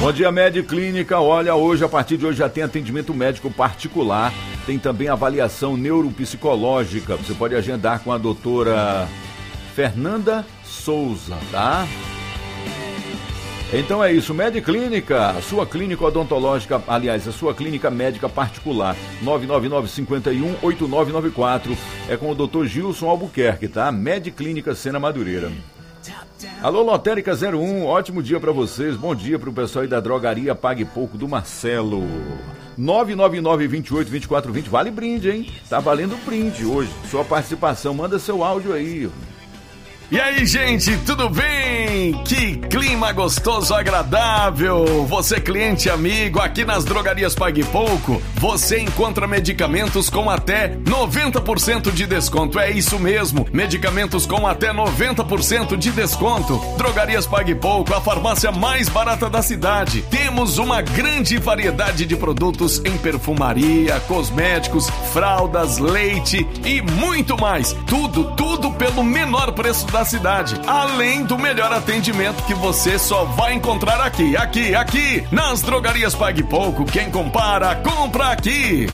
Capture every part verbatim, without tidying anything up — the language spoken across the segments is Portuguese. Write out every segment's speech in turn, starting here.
Bom dia, Med Clínica. Olha, hoje, a partir de hoje, já tem atendimento médico particular. Tem também avaliação neuropsicológica. Você pode agendar com a doutora Fernanda Souza, tá? Então é isso, Med Clínica, a sua clínica odontológica, aliás, a sua clínica médica particular, nove nove nove, cinco um, oito nove nove quatro, é com o doutor Gilson Albuquerque, tá? Med Clínica Sena Madureira. Alô, Lotérica zero um, ótimo dia pra vocês, bom dia pro pessoal aí da drogaria Pague Pouco do Marcelo. nove nove nove, vinte e oito, vinte e quatro, vinte, vale brinde, hein? Tá valendo brinde hoje, sua participação, manda seu áudio aí. E aí, gente, tudo bem? Que clima gostoso, agradável. Você, cliente amigo, aqui nas drogarias Pague Pouco, você encontra medicamentos com até noventa por cento de desconto. É isso mesmo, medicamentos com até noventa por cento de desconto. Drogarias Pague Pouco, a farmácia mais barata da cidade. Temos uma grande variedade de produtos em perfumaria, cosméticos, fraldas, leite e muito mais. Tudo, tudo pelo menor preço da cidade, além do melhor atendimento que você só vai encontrar aqui, aqui, aqui, nas drogarias Pague Pouco. Quem compara, compra aqui.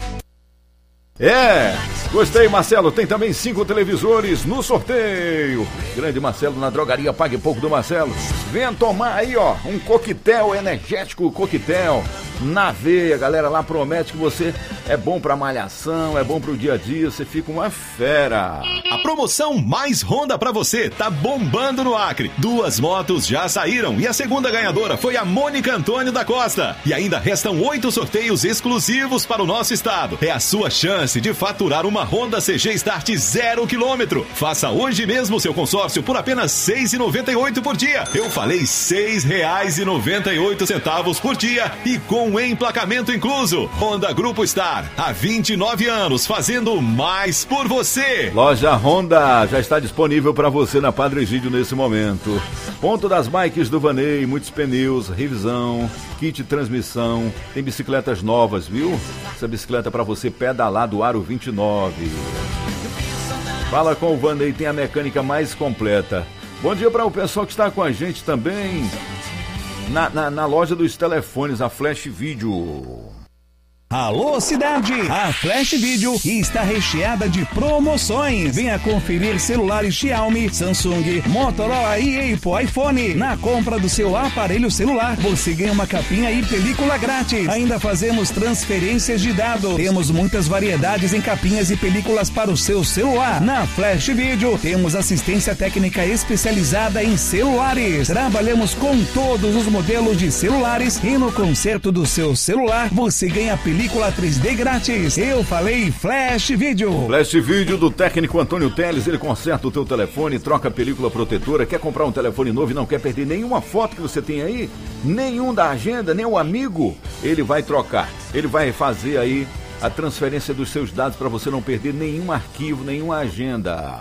É, gostei, Marcelo, tem também cinco televisores no sorteio. Grande Marcelo na drogaria Pague Pouco do Marcelo. Venha tomar aí, ó, um coquetel energético, coquetel na veia. A galera lá promete que você é bom pra malhação, é bom pro dia a dia, você fica uma fera. A promoção Mais Honda pra você tá bombando no Acre. Duas motos já saíram e a segunda ganhadora foi a Mônica Antônio da Costa. E ainda restam oito sorteios exclusivos para o nosso estado. É a sua chance de faturar uma Honda C G Start zero quilômetro. Faça hoje mesmo seu consórcio por apenas seis reais e noventa e oito centavos por dia. Eu falei seis reais e noventa e oito centavos por dia e com emplacamento incluso. Honda Grupo Star, há vinte e nove anos, fazendo mais por você. Loja Honda já está disponível para você na Padre Egídio nesse momento. Ponto das bikes do Vanei, muitos pneus, revisão, kit transmissão, tem bicicletas novas, viu? Essa bicicleta para você pedalar do Aro vinte e nove. Fala com o Vanei, tem a mecânica mais completa. Bom dia para o pessoal que está com a gente também na, na, na loja dos telefones, a Flash Video. Alô, cidade! A Flash Video está recheada de promoções. Venha conferir celulares Xiaomi, Samsung, Motorola e Apple iPhone. Na compra do seu aparelho celular, você ganha uma capinha e película grátis. Ainda fazemos transferências de dados. Temos muitas variedades em capinhas e películas para o seu celular. Na Flash Video, temos assistência técnica especializada em celulares. Trabalhamos com todos os modelos de celulares e no conserto do seu celular, você ganha película Película três D grátis. Eu falei Flash Video. Flash Video do técnico Antônio Teles. Ele conserta o teu telefone, troca a película protetora. Quer comprar um telefone novo e não quer perder nenhuma foto que você tem aí? Nenhum da agenda, nem o amigo? Ele vai trocar. Ele vai fazer aí a transferência dos seus dados para você não perder nenhum arquivo, nenhuma agenda.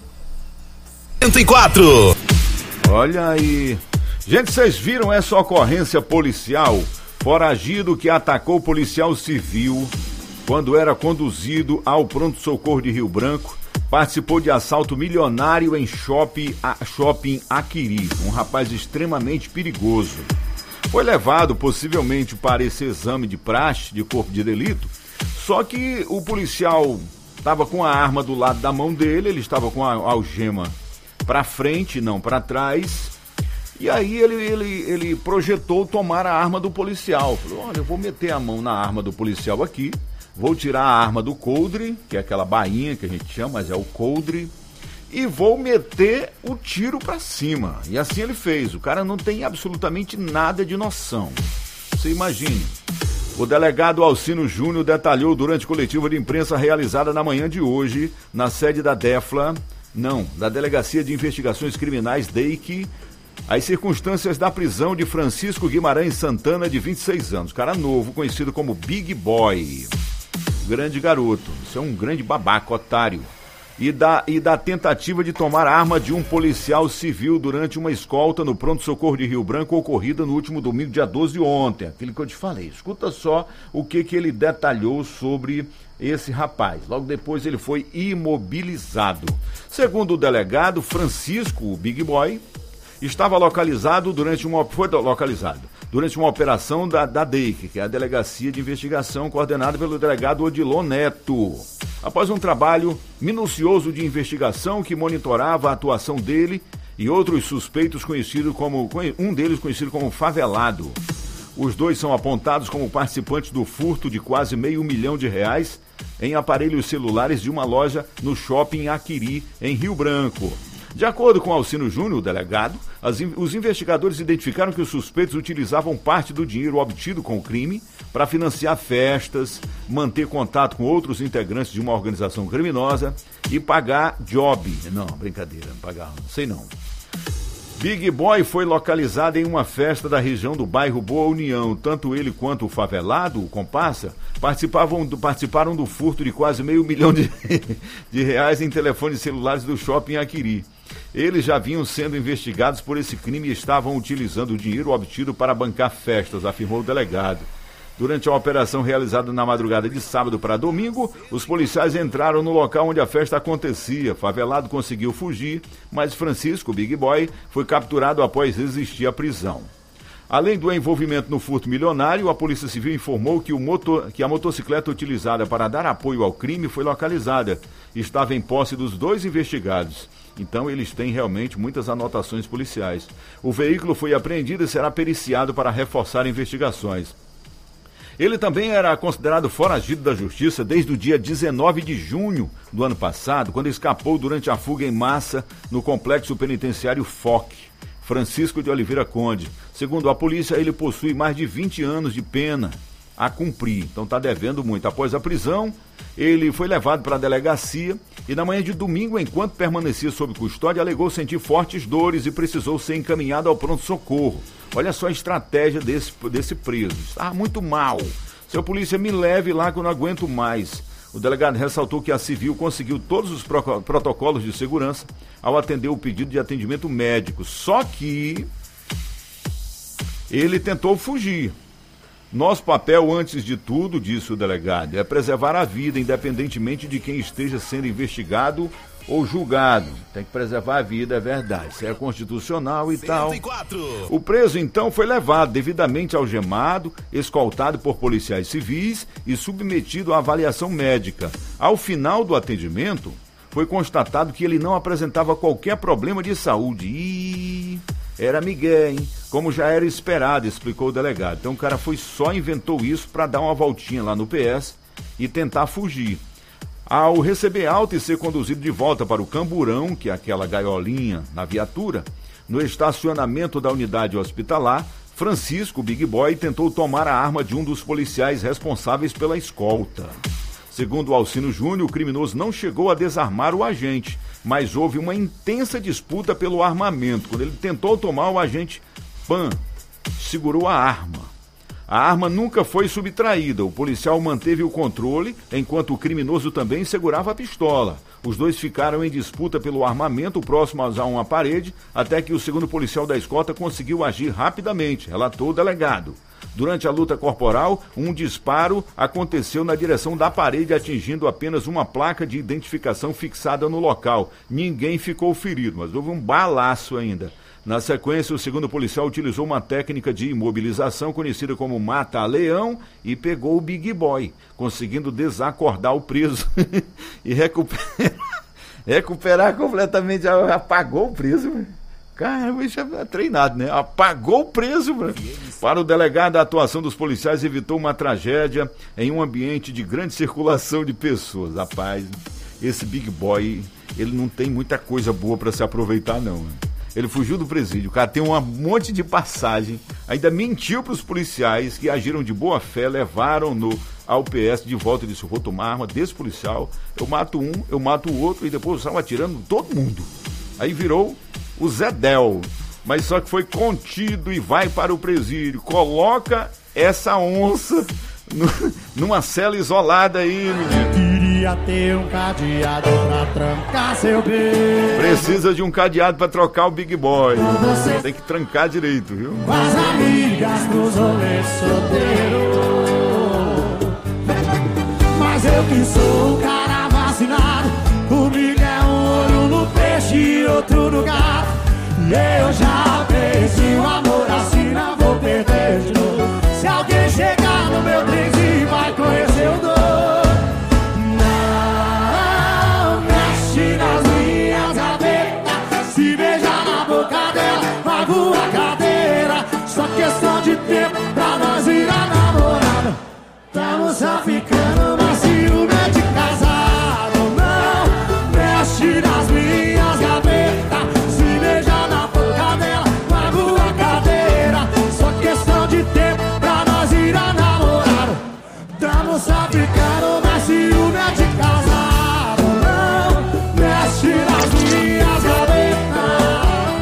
cento e quatro. Olha aí. Gente, vocês viram essa ocorrência policial? Foragido que atacou policial civil quando era conduzido ao pronto-socorro de Rio Branco, participou de assalto milionário em shopping, shopping Aquiri, um rapaz extremamente perigoso. Foi levado possivelmente para esse exame de praxe de corpo de delito, só que o policial estava com a arma do lado da mão dele, ele estava com a algema para frente, não para trás. E aí ele, ele, ele projetou tomar a arma do policial. Falou, olha, eu vou meter a mão na arma do policial aqui, vou tirar a arma do coldre, que é aquela bainha que a gente chama, mas é o coldre, e vou meter o tiro pra cima. E assim ele fez. O cara não tem absolutamente nada de noção. Você imagine. O delegado Alcino Júnior detalhou durante coletiva de imprensa realizada na manhã de hoje, na sede da DEFLA, não, da Delegacia de Investigações Criminais, D E I C, as circunstâncias da prisão de Francisco Guimarães Santana, de vinte e seis anos, cara novo, conhecido como Big Boy, grande garoto, isso é um grande babaca, otário, e da, e da tentativa de tomar a arma de um policial civil durante uma escolta no pronto-socorro de Rio Branco, ocorrida no último domingo, dia doze, ontem, aquilo que eu te falei. Escuta só o que, que ele detalhou sobre esse rapaz. Logo depois ele foi imobilizado. Segundo o delegado Francisco, o Big Boy, estava localizado durante uma foi localizado durante uma operação da, da D E I C, que é a Delegacia de Investigação, coordenada pelo delegado Odilon Neto. Após um trabalho minucioso de investigação que monitorava a atuação dele e outros suspeitos conhecidos como, um deles conhecido como Favelado. Os dois são apontados como participantes do furto de quase meio milhão de reais em aparelhos celulares de uma loja no shopping Aquiri, em Rio Branco. De acordo com Alcino Júnior, o delegado, as, os investigadores identificaram que os suspeitos utilizavam parte do dinheiro obtido com o crime para financiar festas, manter contato com outros integrantes de uma organização criminosa e pagar job. Não, brincadeira, não pagar, não sei não. Big Boy foi localizado em uma festa da região do bairro Boa União. Tanto ele quanto o Favelado, o comparsa, participavam do, participaram do furto de quase meio milhão de, de reais em telefones celulares do shopping Aquiri. Eles já vinham sendo investigados por esse crime e estavam utilizando o dinheiro obtido para bancar festas, afirmou o delegado. Durante a operação realizada na madrugada de sábado para domingo, os policiais entraram no local onde a festa acontecia. Favelado conseguiu fugir, mas Francisco, Big Boy, foi capturado após resistir à prisão. Além do envolvimento no furto milionário, a Polícia Civil informou que, o motor, que a motocicleta utilizada para dar apoio ao crime foi localizada. Estava em posse dos dois investigados. Então eles têm realmente muitas anotações policiais. O veículo foi apreendido e será periciado para reforçar investigações. Ele também era considerado foragido da justiça desde o dia dezenove de junho do ano passado, quando escapou durante a fuga em massa no complexo penitenciário F O C, Francisco de Oliveira Conde. Segundo a polícia, ele possui mais de vinte anos de pena a cumprir, então está devendo muito. Após a prisão, ele foi levado para a delegacia e na manhã de domingo, enquanto permanecia sob custódia, alegou sentir fortes dores e precisou ser encaminhado ao pronto-socorro. Olha só a estratégia desse, desse preso. Estava muito mal. Seu polícia, me leve lá que eu não aguento mais. O delegado ressaltou que a Civil conseguiu todos os pro- protocolos de segurança ao atender o pedido de atendimento médico. Só que ele tentou fugir. Nosso papel, antes de tudo, disse o delegado, é preservar a vida, independentemente de quem esteja sendo investigado ou julgado. Tem que preservar a vida, é verdade. Isso é constitucional e tal. O preso, então, foi levado devidamente algemado, escoltado por policiais civis e submetido à avaliação médica. Ao final do atendimento, foi constatado que ele não apresentava qualquer problema de saúde. E era migué, hein? Como já era esperado, explicou o delegado. Então o cara foi só inventou isso para dar uma voltinha lá no P S e tentar fugir. Ao receber alta e ser conduzido de volta para o Camburão, que é aquela gaiolinha na viatura, no estacionamento da unidade hospitalar, Francisco, Big Boy, tentou tomar a arma de um dos policiais responsáveis pela escolta. Segundo o Alcino Júnior, o criminoso não chegou a desarmar o agente, mas houve uma intensa disputa pelo armamento. Quando ele tentou tomar, o agente, pam, segurou a arma. A arma nunca foi subtraída. O policial manteve o controle, enquanto o criminoso também segurava a pistola. Os dois ficaram em disputa pelo armamento próximos a uma parede, até que o segundo policial da escolta conseguiu agir rapidamente, relatou o delegado. Durante a luta corporal, um disparo aconteceu na direção da parede, atingindo apenas uma placa de identificação fixada no local. Ninguém ficou ferido, mas houve um balaço ainda. Na sequência, o segundo policial utilizou uma técnica de imobilização conhecida como mata-leão e pegou o Big Boy, conseguindo desacordar o preso e recuperar, recuperar completamente. Apagou o preso. Caramba, isso é treinado, né? Apagou o preso, mano. Para o delegado, a atuação dos policiais evitou uma tragédia em um ambiente de grande circulação de pessoas. Rapaz, esse Big Boy, ele não tem muita coisa boa para se aproveitar, não, mano. Ele fugiu do presídio, o cara tem um monte de passagem, ainda mentiu para os policiais que agiram de boa fé, levaram-no ao P S de volta e disse: vou tomar arma desse policial, eu mato um, eu mato o outro, e depois estava atirando todo mundo. Aí virou o Zedel, mas só que foi contido e vai para o presídio. Coloca essa onça no, numa cela isolada aí, menino. Queria ter um cadeado pra trancar seu beijo. Precisa de um cadeado pra trocar o Big Boy. Tem que trancar direito, viu? Com as amigas nos rolês solteiros. Mas eu que sou o cara vacinado, comigo é um olho no peixe e outro no gato. E eu já pensei o amor assim, não vou perder de de tempo pra nós virar namorado. Tamo só ficando, mas ciúme é de casado. Não mexe nas minhas gavetas, se beija na boca dela, pago a cadeira. Só questão de tempo pra nós virar namorado. Tamo só ficando, mas ciúme é de casado. Não mexe nas minhas gavetas.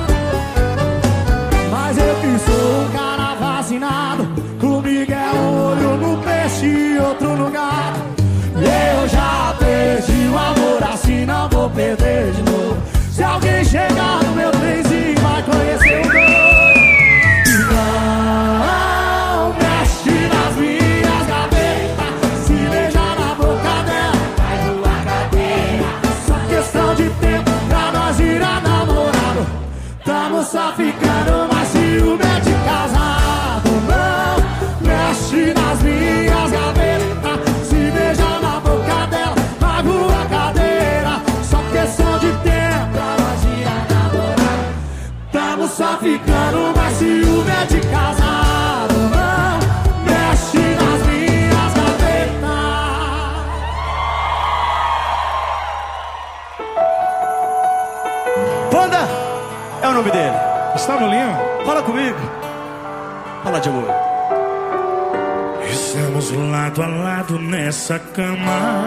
Mas eu que sou um cara vacinado, comigo é um olho no peixe e outro no gato. Eu já perdi o amor, assim não vou perder de novo. Se alguém chegar no meu trenzinho vai conhecer o doido. Não mexe nas minhas gavetas, se beijar na boca dela vai voar cadeira. Só questão de tempo pra nós virar namorado. Tamo só ficando, mas ciúme é de casado. Não mexe nas minhas gavetas, se beijar na boca dela vai voar cadeira. Só questão de tempo pra nós virar namorado. Tamo só ficando, mas ciúme é de casado. Não mexe nas minhas gavetas. Panda é o nome dele. Gustavo Lima, Fala comigo. Fala de amor. estamos lado a lado nessa cama.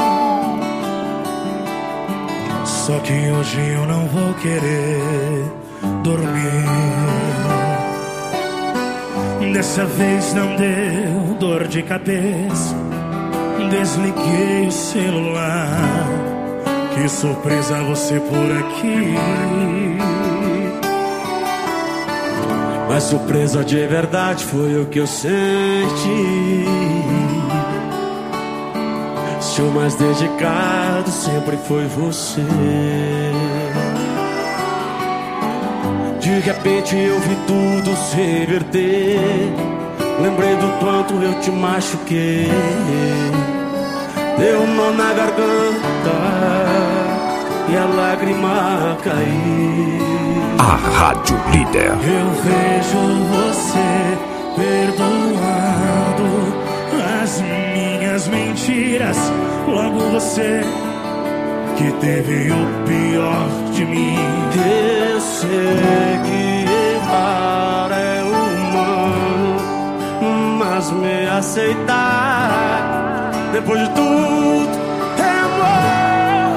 Só que hoje eu não vou querer dormir. Dessa vez não deu dor de cabeça. Desliguei o celular. Que surpresa você por aqui. Mas surpresa de verdade foi o que eu senti. Se o mais dedicado sempre foi você. De repente eu vi tudo se reverter. Lembrei do quanto eu te machuquei. Deu um nó na garganta e a lágrima caiu. A Rádio Líder. Eu vejo você perdoando as minhas mentiras. Logo você que teve o pior de mim. Eu sei que errar é humano, mas me aceitar depois de tudo é amor.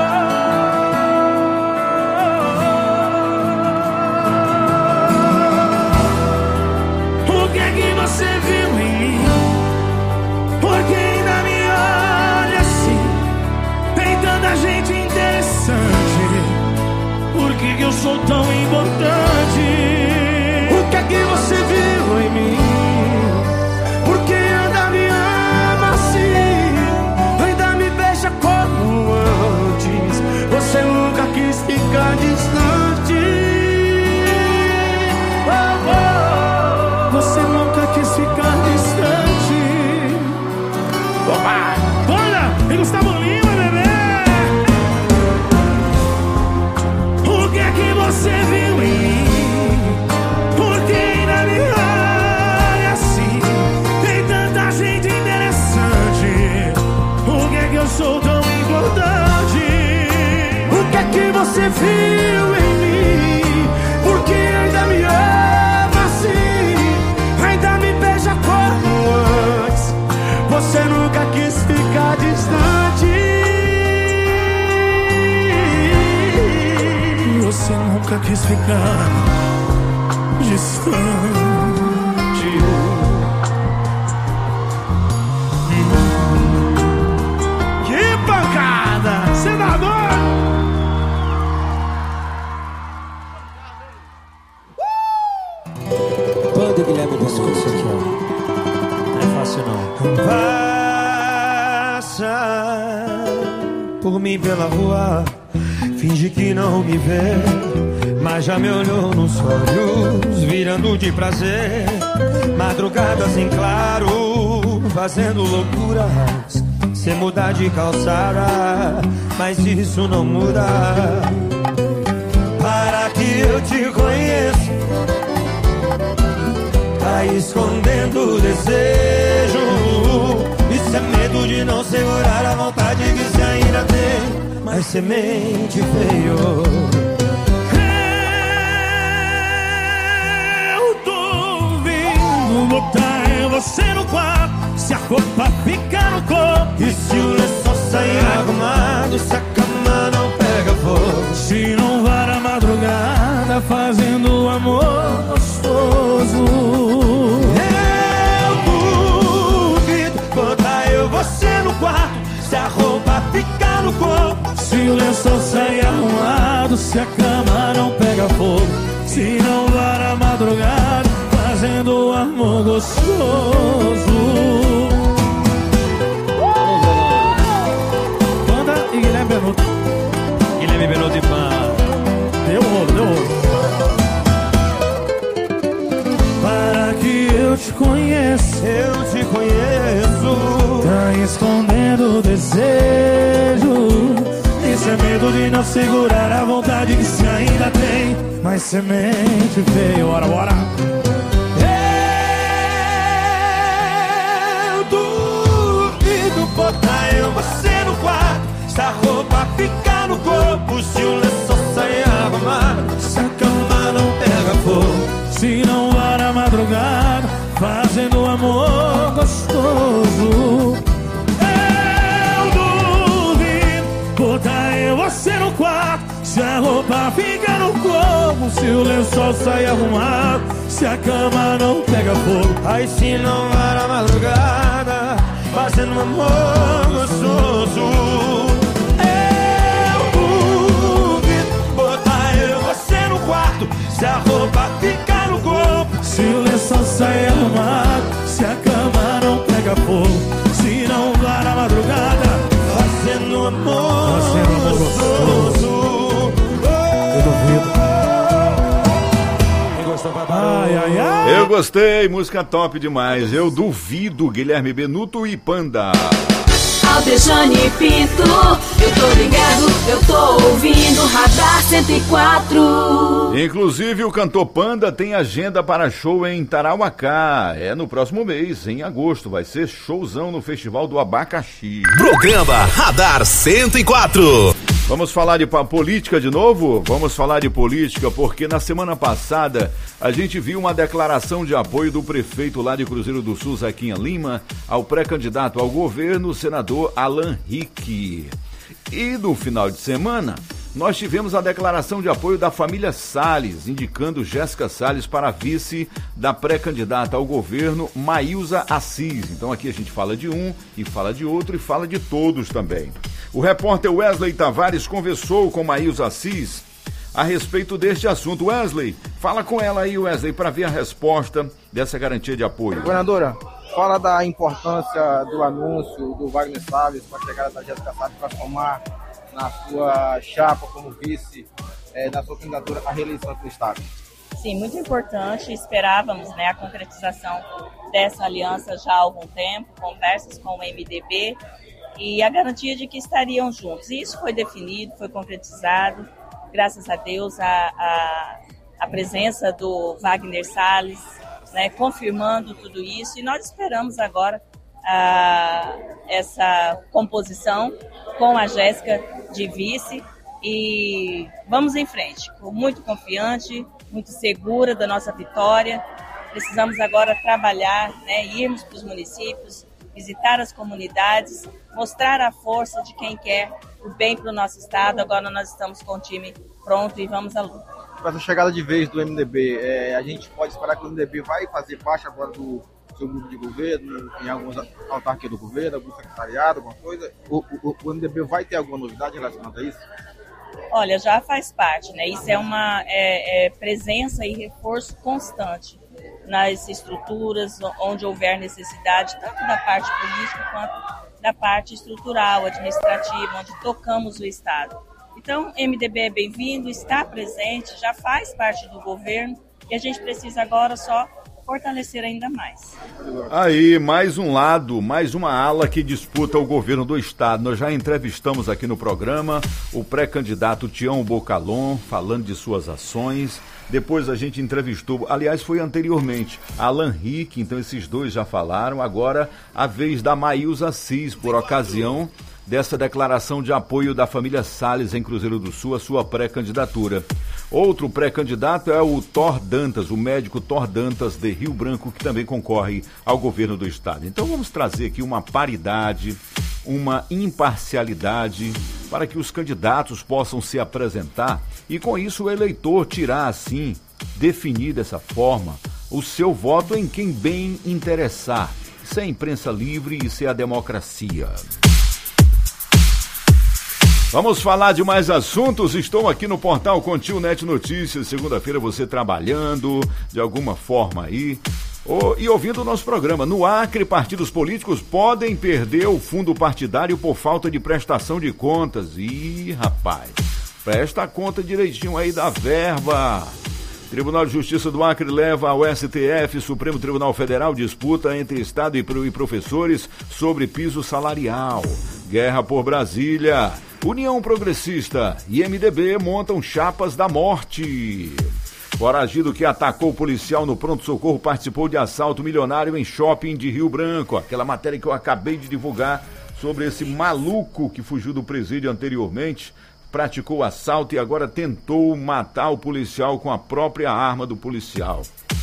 O que é que você viu em mim? Por que ainda me olha assim? Tem tanta gente interessante. Por que que eu sou tão importante? O que é que você viu em mim? Por que ainda me ama assim? Ainda me beija como antes. Você nunca quis ficar distante. Oh, oh. Você nunca quis ficar distante. Opa! Olha! E Gustavo Lima, bebê! O que é que você viu em mim? Por que ainda me olha assim? Tem tanta gente interessante. Por que é que eu sou tão importante? O que é que você viu em mim? Por que ainda me ama assim? Ainda me beija como antes. Você nunca quis ficar distante. Você nunca quis ficar distante. Que pancada! Senador! Banda Guilherme Pescoço aqui, ó. Não é fácil não. Passa por mim pela rua, finge que não me vê, mas já me olhou nos olhos, virando de prazer. Madrugadas em claro, fazendo loucuras, sem mudar de calçada, mas isso não muda. Para que eu te conheça, tá escondendo o desejo. Isso é medo de não segurar a vontade que se ainda tem, mas semente veio. Eu duvido botar você no quarto, se a roupa ficar no corpo e se o lençol sair arrumado, se a cama não pega fogo, se não vai na madrugada fazendo amor gostoso. Eu duvido botar eu você no quarto, se a roupa ficar no corpo, se o lençol sair arrumado, se a cama não pega fogo, se não vai na madrugada fazendo amor gostoso. Panda e Guilherme Benuto. Guilherme Benuto e Panda. Deu rolo, deu rolo. Para que eu te conheça, Eu te conheço. tá escondendo o desejo. Isso é medo de não segurar a vontade que se ainda tem, mas semente veio. Bora, bora. Eu duvido botar eu você no quarto, se a roupa ficar no corpo, se o lençol sair arrumado, se a cama não pega fogo, Se não vai na madrugada fazendo amor gostoso. Eu duvido botar eu você no quarto, se a roupa fica no corpo, se o lençol sai arrumado, se a cama não pega fogo. aí se não vai na madrugada fazendo amor gostoso. Eu duvido botar eu você no quarto, se a roupa ficar no corpo, Se o lençol sai arrumado, se a cama não pega fogo, se não vai na madrugada fazendo amor Fazendo amor gostoso. eu duvido. Ai, ai, ai. Eu gostei, música top demais. Eu duvido, Guilherme Benuto e Panda. Aldejane Pinto, eu tô ligado, eu tô ouvindo Radar cento e quatro. Inclusive, o cantor Panda tem agenda para show em Tarauacá. É no próximo mês, em agosto. Vai ser showzão no Festival do Abacaxi. Programa Radar cento e quatro. Vamos falar de política de novo? Vamos falar de política porque na semana passada a gente viu uma declaração de apoio do prefeito lá de Cruzeiro do Sul, Zequinha Lima, ao pré-candidato ao governo, o senador Alan Rick. E no final de semana, nós tivemos a declaração de apoio da família Salles, indicando Jéssica Salles para vice da pré-candidata ao governo, Maísa Assis. Então aqui a gente fala de um e fala de outro e fala de todos também. O repórter Wesley Tavares conversou com Maísa Assis a respeito deste assunto. Wesley, fala com ela aí, Wesley, para ver a resposta dessa garantia de apoio. Governadora, fala da importância do anúncio do Wagner Salles com a chegada da Jéssica Salles para somar na sua chapa como vice, é, na sua candidatura à reeleição do Estado. Sim, muito importante. Esperávamos, né, a concretização dessa aliança já há algum tempo, conversas com o M D B e a garantia de que estariam juntos. E isso foi definido, foi concretizado, graças a Deus, a, a, a presença do Wagner Salles, né, confirmando tudo isso. E nós esperamos agora a, essa composição com a Jéssica de vice e vamos em frente, muito confiante, muito segura da nossa vitória. Precisamos agora trabalhar, né, irmos para os municípios, visitar as comunidades, mostrar a força de quem quer o bem para o nosso estado. Agora nós estamos com o time pronto e vamos à luta. Com essa chegada de vez do M D B, é, a gente pode esperar que o M D B vai fazer parte agora do seu grupo de governo, em algumas autarquias do governo, algum secretariado, alguma coisa? O, o, o M D B vai ter alguma novidade relacionada a isso? Olha, já faz parte, né? Isso é uma é, é presença e reforço constante nas estruturas onde houver necessidade, tanto da parte política quanto da parte estrutural, administrativa, onde tocamos o Estado. Então, M D B é bem-vindo, está presente, já faz parte do governo e a gente precisa agora só fortalecer ainda mais. Aí, mais um lado, mais uma ala que disputa o governo do estado. Nós já entrevistamos aqui no programa o pré-candidato Tião Bocalon, falando de suas ações. Depois a gente entrevistou, aliás, foi anteriormente, Alan Rick, então esses dois já falaram. Agora a vez da Maílza Assis, por ocasião dessa declaração de apoio da família Salles em Cruzeiro do Sul, a sua pré-candidatura. Outro pré-candidato é o Thor Dantas, o médico Thor Dantas de Rio Branco, que também concorre ao governo do estado. Então vamos trazer aqui uma paridade, uma imparcialidade, para que os candidatos possam se apresentar e com isso o eleitor tirar assim, definir dessa forma, o seu voto em quem bem interessar. Isso é a imprensa livre, isso é a democracia. Vamos falar de mais assuntos. Estou aqui no portal Contil Net Notícias. Segunda-feira você trabalhando de alguma forma aí oh, e ouvindo o nosso programa. No Acre, partidos políticos podem perder o fundo partidário por falta de prestação de contas. Ih, rapaz, presta a conta direitinho aí da verba. Tribunal de Justiça do Acre leva ao S T F, Supremo Tribunal Federal, disputa entre Estado e professores sobre piso salarial. Guerra por Brasília. União Progressista e M D B montam chapas da morte. Foragido que atacou o policial no pronto-socorro participou de assalto milionário em shopping de Rio Branco. Aquela matéria que eu acabei de divulgar sobre esse maluco que fugiu do presídio anteriormente, praticou assalto e agora tentou matar o policial com a própria arma do policial.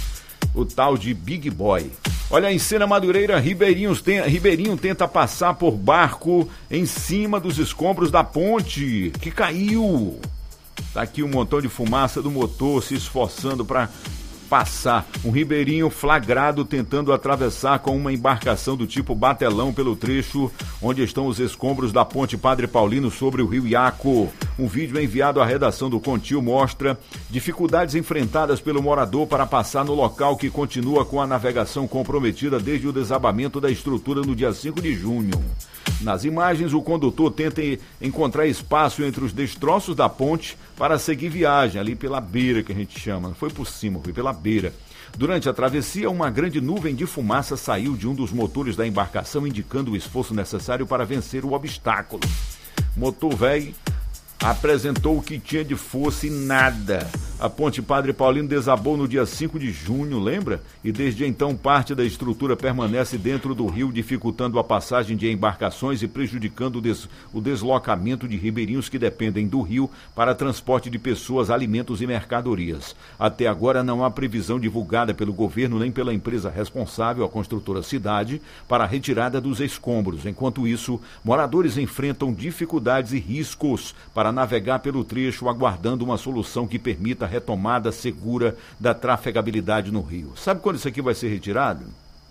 O tal de Big Boy. Olha, em Sena Madureira, Ribeirinho, tem, Ribeirinho tenta passar por barco em cima dos escombros da ponte que caiu. Tá aqui um montão de fumaça do motor se esforçando para passar. Um ribeirinho flagrado tentando atravessar com uma embarcação do tipo batelão pelo trecho onde estão os escombros da ponte Padre Paulino sobre o rio Iaco. Um vídeo enviado à redação do Contil mostra dificuldades enfrentadas pelo morador para passar no local que continua com a navegação comprometida desde o desabamento da estrutura no dia cinco de junho. Nas imagens, o condutor tenta encontrar espaço entre os destroços da ponte para seguir viagem, ali pela beira que a gente chama. Não foi por cima, foi pela beira. Durante a travessia, uma grande nuvem de fumaça saiu de um dos motores da embarcação, indicando o esforço necessário para vencer o obstáculo. Motor velho apresentou o que tinha de força e nada. A ponte Padre Paulino desabou no dia cinco de junho, lembra? E desde então parte da estrutura permanece dentro do rio, dificultando a passagem de embarcações e prejudicando o, des- o deslocamento de ribeirinhos que dependem do rio para transporte de pessoas, alimentos e mercadorias. Até agora não há previsão divulgada pelo governo nem pela empresa responsável, a construtora Cidade, para a retirada dos escombros. Enquanto isso, moradores enfrentam dificuldades e riscos para navegar pelo trecho, aguardando uma solução que permita a retomada segura da trafegabilidade no rio. Sabe quando isso aqui vai ser retirado?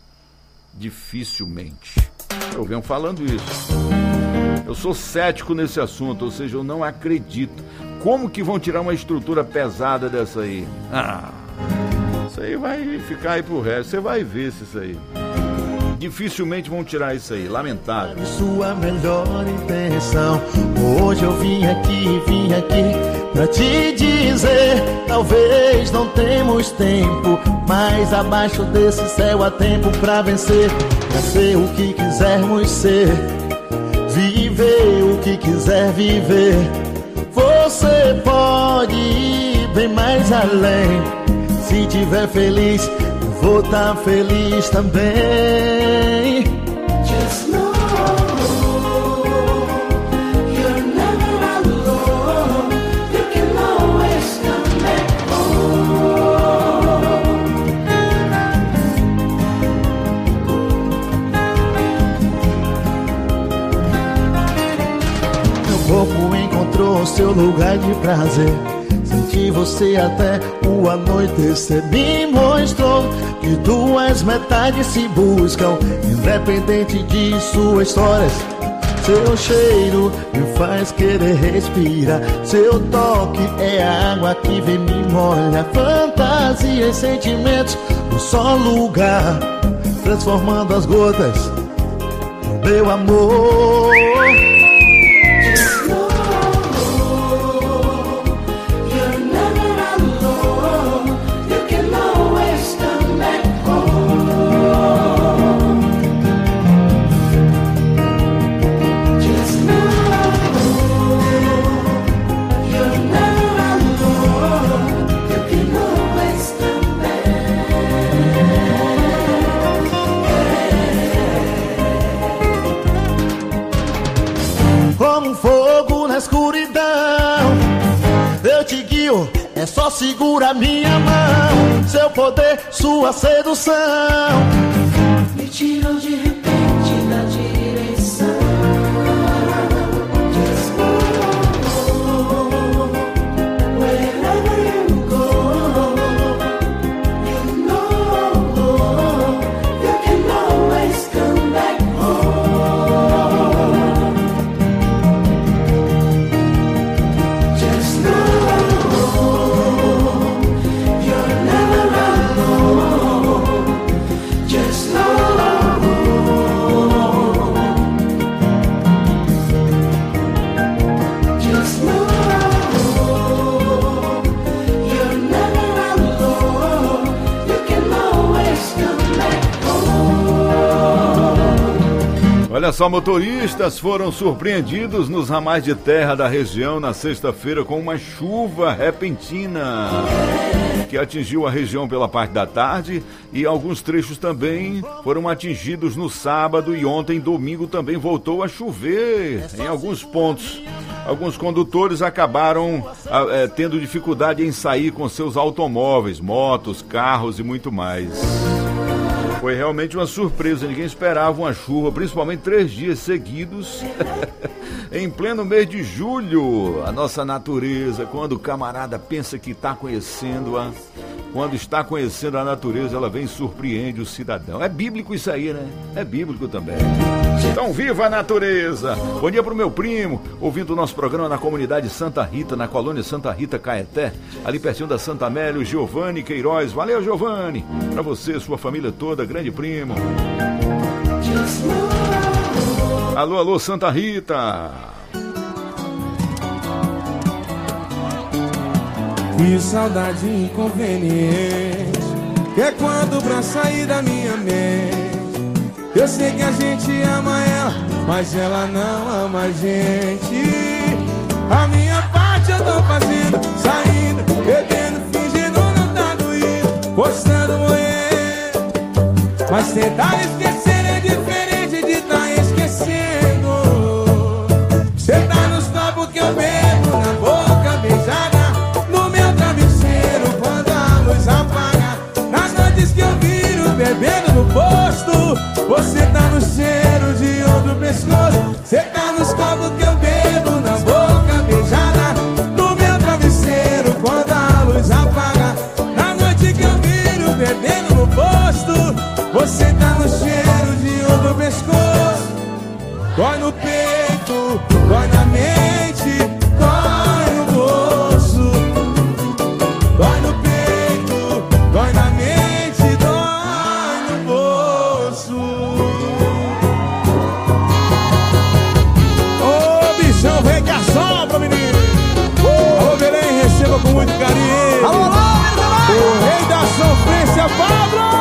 Dificilmente. Eu venho falando isso. Eu sou cético nesse assunto, ou seja, eu não acredito. Como que vão tirar uma estrutura pesada dessa aí? Ah, isso aí vai ficar aí pro resto. Você vai ver se isso aí. Dificilmente vão tirar isso aí, lamentável. Sua melhor intenção. Hoje eu vim aqui, vim aqui pra te dizer, talvez não temos tempo, mas abaixo desse céu há tempo pra vencer. Pra ser o que quisermos ser, viver o que quiser viver. Você pode ir bem mais além. Se tiver feliz, eu vou estar feliz também. Just know you're never alone. You can always come back home. Meu corpo encontrou seu lugar de prazer. Senti você até o anoitecer. Me mostrou que duas metades se buscam, independente de suas histórias. Seu cheiro me faz querer respirar. Seu toque é a água que vem me molha. Fantasia e sentimentos no só lugar, transformando as gotas no meu amor. You know É só segura minha mão, seu poder, sua sedução. Me tirou de repente da direção. Just go wherever you go. You know you can always come back home. Just know you're never alone. Just know. Olha só, motoristas foram surpreendidos nos ramais de terra da região na sexta-feira com uma chuva repentina que atingiu a região pela parte da tarde e alguns trechos também foram atingidos no sábado e ontem, domingo, também voltou a chover em alguns pontos. Alguns condutores acabaram é, tendo dificuldade em sair com seus automóveis, motos, carros e muito mais. Foi realmente uma surpresa, ninguém esperava uma chuva, principalmente três dias seguidos, em pleno mês de julho. A nossa natureza, quando o camarada pensa que está conhecendo-a, quando está conhecendo a natureza, ela vem e surpreende o cidadão. É bíblico isso aí, né? É bíblico também. Então, viva a natureza! Bom dia pro meu primo, ouvindo o nosso programa na comunidade Santa Rita, na colônia Santa Rita Caeté, ali pertinho da Santa Amélia, o Giovanni Queiroz. Valeu, Giovanni! Pra você, sua família toda, grande primo. Alô, alô, Santa Rita! Que saudade inconveniente, que é quando pra sair da minha mente. Eu sei que a gente ama ela, mas ela não ama a gente. A minha parte eu tô fazendo, saindo, bebendo, fingindo não tá doído, postando moer. Mas tentar esquecer é diferente de tá esquecendo. Cê tá nos copos que eu bebo, na boca beijada, no meu travesseiro quando a luz apaga. Nas noites que eu viro bebendo no posto, você tá no cheiro de outro pescoço. Você tá nos copos que eu bebo, na boca beijada, no meu travesseiro quando a luz apaga. Na noite que eu viro bebendo no posto, você tá no cheiro de outro pescoço. Dói no peito, dói na mente, dói no bolso. Dói no peito, dói na mente, dói no bolso. Ô bichão, vem que assopra, menino. Alô, Belém, receba com muito carinho. Alô, alô, o rei da sofrência, Pablo.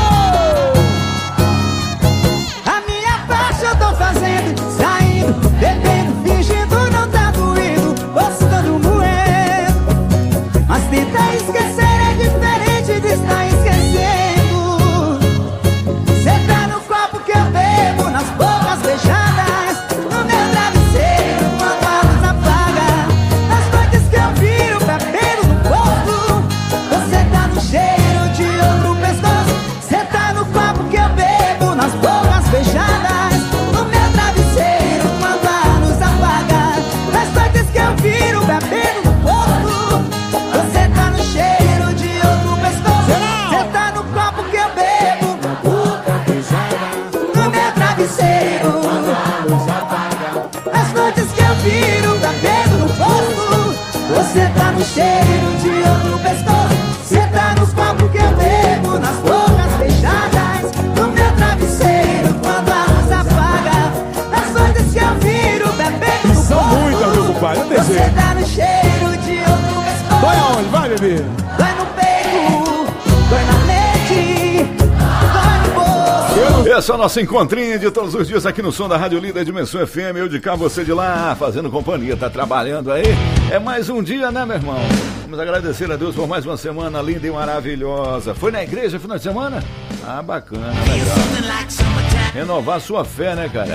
A minha parte eu tô fazendo, saindo, bebendo, fingindo não tá doído, postando moendo. Mas tentar esquecer é diferente de estar esquecendo. Cê tá no copo que eu bebo, nas bocas beijadas, no meu travesseiro quando a luz apaga. Nas noites que eu viro bebendo no posto, você tá no cheiro de outro pescoço. Cê tá no copo que eu bebo, nas bocas beijadas, no meu travesseiro quando a luz apaga. Nas noites que eu viro bebendo no posto, você tá no cheiro de outro pescoço. Cê tá no copo que eu bebo, na boca beijada, no meu travesseiro quando a luz apaga. Nas noites que eu viro bebendo no posto, você tá no cheiro de outro pescoço. Cê tá nos copos que eu bebo, nas bocas beijadas, no meu travesseiro quando a luz apaga. Nas noites que eu viro bebendo no posto, São muitas, meu compadre, não tem você jeito. tá no cheiro de outro pescoço. Dói aonde? Vai, bebê. Dói no peito, dói na mente, dói no bolso. Esse é o nosso encontrinho de todos os dias aqui no som da Rádio Líder Dimensão F M. Eu de cá, você de lá, fazendo companhia, tá trabalhando aí. É mais um dia, né, meu irmão? Vamos agradecer a Deus por mais uma semana linda e maravilhosa. Foi na igreja no final de semana? Ah, bacana, legal. Renovar sua fé, né, cara?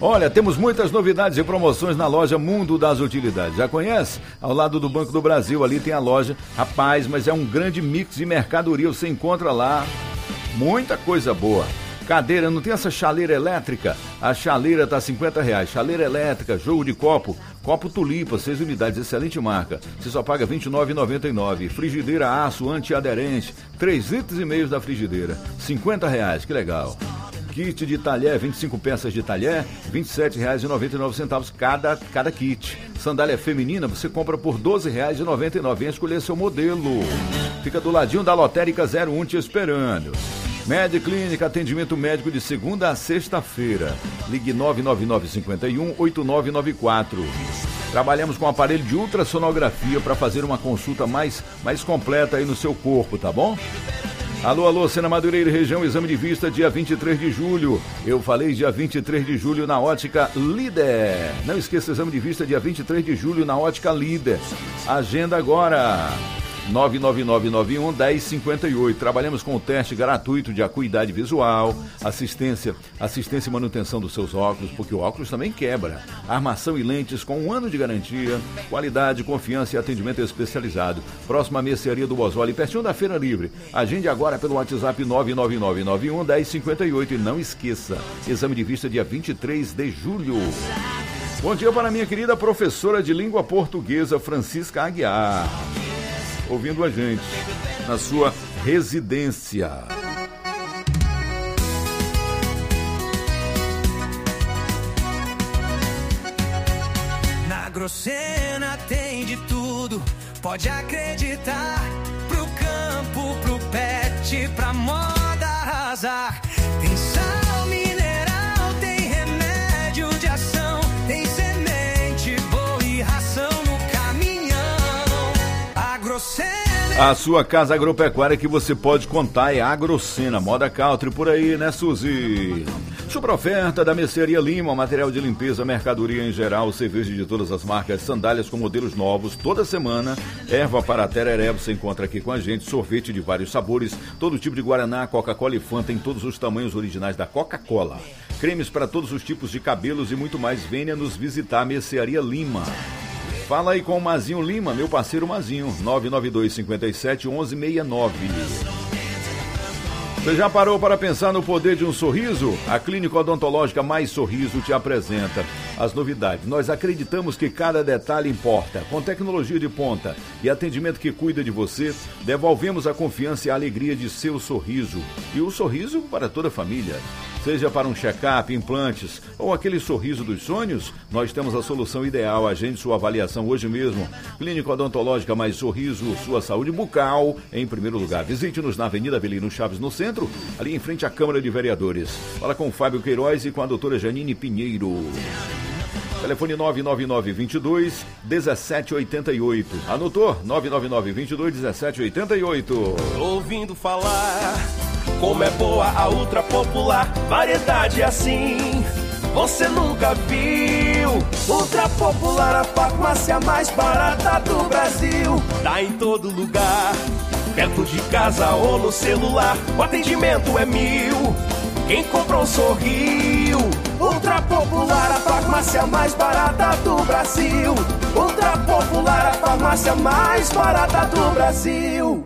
Olha, temos muitas novidades e promoções na loja Mundo das Utilidades. Já conhece? Ao lado do Banco do Brasil, ali tem a loja. Rapaz, mas é um grande mix de mercadoria. Você encontra lá muita coisa boa. Cadeira, não tem essa chaleira elétrica? A chaleira tá cinquenta reais. Chaleira elétrica, jogo de copo. Copo Tulipa, seis unidades, excelente marca. Você só paga vinte e nove reais e noventa e nove centavos. Frigideira aço antiaderente, três litros e meio da frigideira, cinquenta reais, que legal. Kit de talher, vinte e cinco peças de talher, vinte e sete reais e noventa e nove centavos cada, cada kit. Sandália feminina, você compra por doze reais e noventa e nove centavos. Vem escolher seu modelo. Fica do ladinho da Lotérica zero um te esperando. Med Clínica, atendimento médico de segunda a sexta-feira. Ligue nove nove nove cinco um oito nove nove quatro. Trabalhamos com aparelho de ultrassonografia para fazer uma consulta mais, mais completa aí no seu corpo, tá bom? Alô, alô, Sena Madureira e região, exame de vista dia vinte e três de julho. Eu falei dia vinte e três de julho na Ótica Líder. Não esqueça, exame de vista dia vinte e três de julho na Ótica Líder. Agenda agora. nove nove nove nove um um zero cinco oito. Trabalhamos com o teste gratuito de acuidade visual, assistência, assistência e manutenção dos seus óculos, porque o óculos também quebra. Armação e lentes com um ano de garantia, qualidade, confiança e atendimento especializado. Próxima mercearia do Bosoli, pertinho da Feira Livre. Agende agora pelo WhatsApp nove nove nove nove um um zero cinco oito e não esqueça, exame de vista dia vinte e três de julho. Bom dia para minha querida professora de língua portuguesa, Francisca Aguiar, ouvindo a gente na sua residência. Na Grosena tem de tudo, pode acreditar. Pro campo, pro pet, pra moda arrasar. Tem sal mineral, tem remédio de ação, tem semente boa e ração no caminhão. A Grosena. A sua casa agropecuária que você pode contar é a Grosena, moda country por aí, né, Suzy? Super oferta da Mercearia Lima, material de limpeza, mercadoria em geral, cerveja de todas as marcas, sandálias com modelos novos, toda semana, erva para tereré, você encontra aqui com a gente, sorvete de vários sabores, todo tipo de Guaraná, Coca-Cola e Fanta em todos os tamanhos originais da Coca-Cola. Cremes para todos os tipos de cabelos e muito mais, venha nos visitar, Mercearia Lima. Fala aí com o Mazinho Lima, meu parceiro Mazinho, nove nove dois cinco sete um um seis nove. Você já parou para pensar no poder de um sorriso? A Clínica Odontológica Mais Sorriso te apresenta as novidades. Nós acreditamos que cada detalhe importa. Com tecnologia de ponta e atendimento que cuida de você, devolvemos a confiança e a alegria de seu sorriso. E o sorriso para toda a família. Seja para um check-up, implantes ou aquele sorriso dos sonhos, nós temos a solução ideal. Agende sua avaliação hoje mesmo. Clínica Odontológica Mais Sorriso, sua saúde bucal em primeiro lugar. Visite-nos na Avenida Avelino Chaves, no centro, ali em frente à Câmara de Vereadores. Fala com o Fábio Queiroz e com a doutora Janine Pinheiro. Telefone nove nove nove, dois dois, um sete oito oito. Anotou? nove nove nove, dois dois, um sete oito oito. Ouvindo falar como é boa a Ultra Popular, variedade assim você nunca viu. Ultra Popular, a farmácia mais barata do Brasil. Tá em todo lugar, perto de casa ou no celular. O atendimento é mil, quem comprou sorriu. Ultra Popular, a farmácia mais barata do Brasil. Ultra Popular, a farmácia mais barata do Brasil.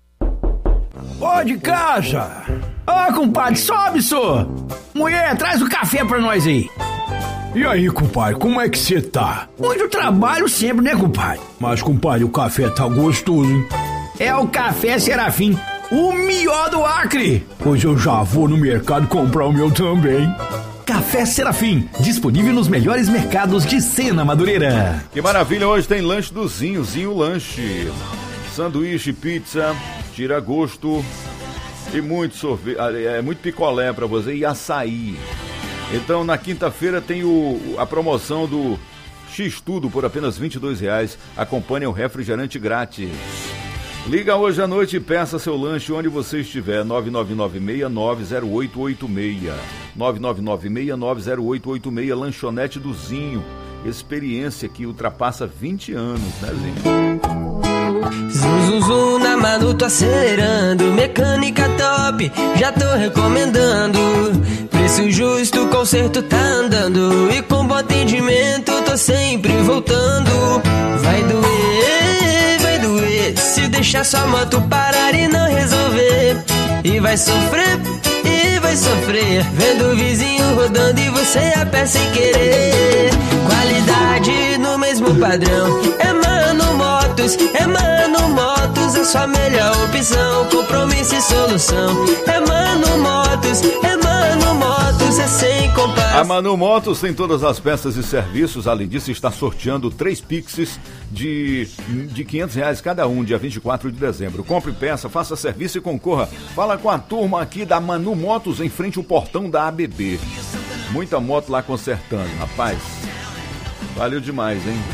Ô, de casa! Ô, compadre, sobe, só! Mulher, traz o café pra nós aí. E aí, compadre, como é que você tá? Muito trabalho sempre, né, compadre? Mas, compadre, o café tá gostoso, hein? É o Café Serafim, o melhor do Acre. Pois eu já vou no mercado comprar o meu também. Café Serafim, disponível nos melhores mercados de Sena Madureira. Que maravilha, hoje tem lanche do Zinho, Zinho Lanche. Sanduíche, pizza, tira gosto e muito sorvete, é muito picolé para você e açaí. Então na quinta-feira tem o, a promoção do X-Tudo por apenas vinte e dois reais. Acompanhe o refrigerante grátis. Liga hoje à noite e peça seu lanche onde você estiver. nove nove nove, seis nove zero oito oito seis. nove nove nove, seis nove zero oito oito seis. Lanchonete do Zinho. Experiência que ultrapassa vinte anos, né, Zinho? Zum, zum, zum, na Manu tô acelerando. Mecânica top, já tô recomendando. Preço justo, conserto tá andando. esperando e com bom atendimento tô sempre voltando. Vai doer, vai doer se deixar sua moto parar e não resolver. E vai sofrer, e vai sofrer vendo o vizinho rodando e você a pé sem querer. Qualidade no mesmo padrão, é Mano Motos, é Mano Motos, a sua melhor opção. Compromisso e solução, é Mano Motos, é Mano Motos, é sem comparação. A Manu Motos tem todas as peças e serviços. Além disso, está sorteando três Pixes de, de quinhentos reais cada um, dia vinte e quatro de dezembro. Compre peça, faça serviço e concorra. Fala com a turma aqui da Manu Motos em frente ao portão da A B B. Muita moto lá consertando, rapaz. Valeu demais, hein?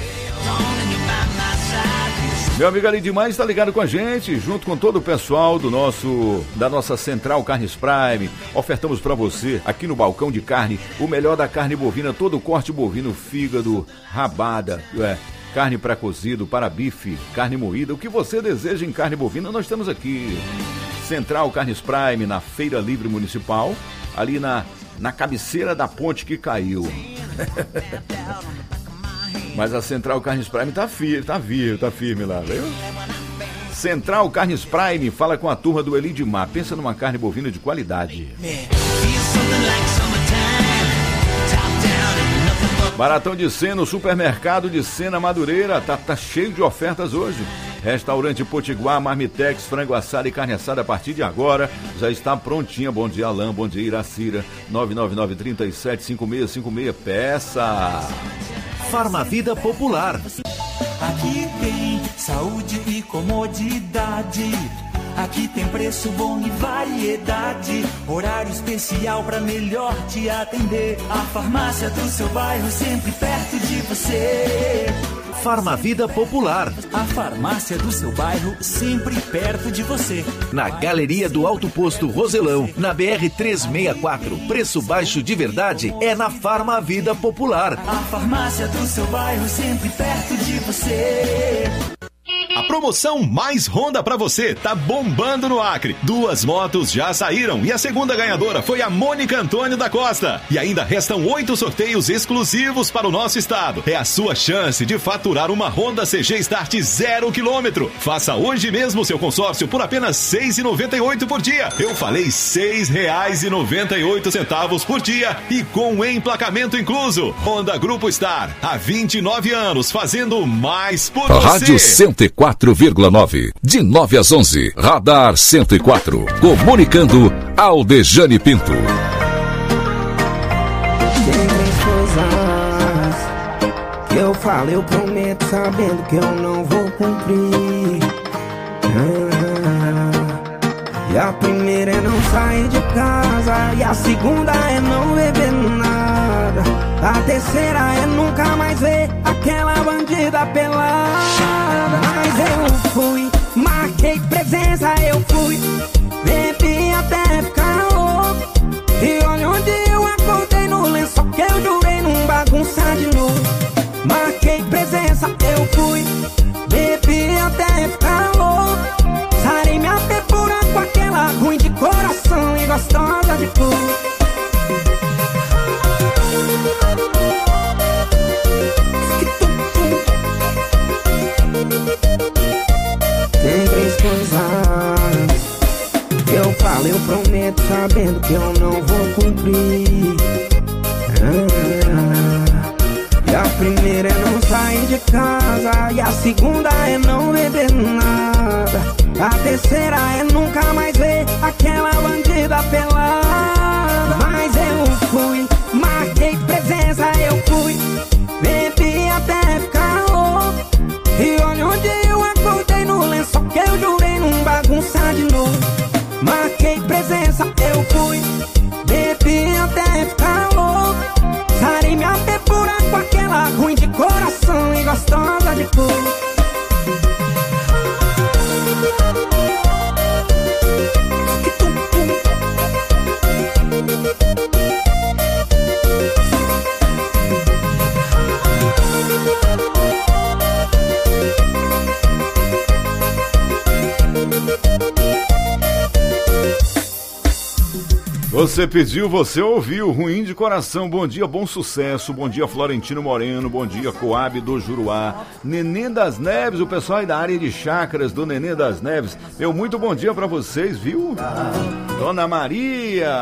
Meu amigo Ali Demais está ligado com a gente, junto com todo o pessoal do nosso, da nossa Central Carnes Prime. Ofertamos para você, aqui no balcão de carne, o melhor da carne bovina, todo o corte bovino, fígado, rabada, é, carne para cozido, para bife, carne moída, o que você deseja em carne bovina, nós temos aqui. Central Carnes Prime, na Feira Livre Municipal, ali na, na cabeceira da ponte que caiu. Mas a Central Carnes Prime tá firme, tá firme, tá firme lá, viu? Central Carnes Prime, fala com a turma do Elidimar. Pensa numa carne bovina de qualidade. Baratão de Sena, o supermercado de Sena Madureira, tá, tá cheio de ofertas hoje. Restaurante Potiguar, Marmitex, frango assado e carne assada a partir de agora já está prontinha. Bom dia, Alain, bom dia, Iracira. nove nove nove, três sete, cinco seis cinco seis, peça. Farmavida Popular. Aqui tem saúde e comodidade. Aqui tem preço bom e variedade. Horário especial pra melhor te atender. A farmácia do seu bairro sempre perto de você. Farmavida Popular. A farmácia do seu bairro sempre perto de você. Na Galeria do Alto Posto Roselão, na B R trezentos e sessenta e quatro. Preço baixo de verdade é na Farmavida Popular. A farmácia do seu bairro sempre perto de você. A promoção Mais Honda pra você tá bombando no Acre. Duas motos já saíram e a segunda ganhadora foi a Mônica Antônio da Costa. E ainda restam oito sorteios exclusivos para o nosso estado. É a sua chance de faturar uma Honda C G Start zero quilômetro. Faça hoje mesmo seu consórcio por apenas seis reais e noventa e oito por dia. Eu falei seis reais e noventa e oito centavos por dia e com emplacamento incluso. Honda Grupo Star, há vinte e nove anos fazendo mais por você. Rádio cento e quatro vírgula nove, de nove às onze. Radar cento e quatro. Comunicando Aldejane Pinto. Tem três coisas que eu falo, eu prometo, sabendo que eu não vou cumprir. Ah, e a primeira é não sair de casa, e a segunda é não beber nada. A terceira é nunca mais ver aquela bandida pelada. Mas eu fui, marquei presença, eu fui, bebi até ficar louco. E olha onde eu acordei, no lençol que eu jurei não bagunçar de novo. Marquei presença, eu fui, bebi até ficar louco. Sarei minha pepura com aquela ruim de coração e gostosa de cor. Tem três coisas que eu falo, eu prometo, sabendo que eu não vou cumprir. Ah, e a primeira é não sair de casa, e a segunda é não beber nada. A terceira é nunca mais ver aquela bandida pelada. Mas eu fui, marquei presença, eu fui, bebi até ficar louco. E olha onde eu acordei, no lençol que eu jurei não bagunçar de novo. Marquei presença, eu fui, bebi até ficar louco. Sarei minha pepura com aquela ruim de coração e gostosa de cor. Você pediu, você ouviu. Ruim de coração. Bom dia, bom sucesso. Bom dia, Florentino Moreno. Bom dia, Coab do Juruá. Neném das Neves, o pessoal aí da área de chácaras do Neném das Neves. Meu muito bom dia pra vocês, viu? Dona Maria.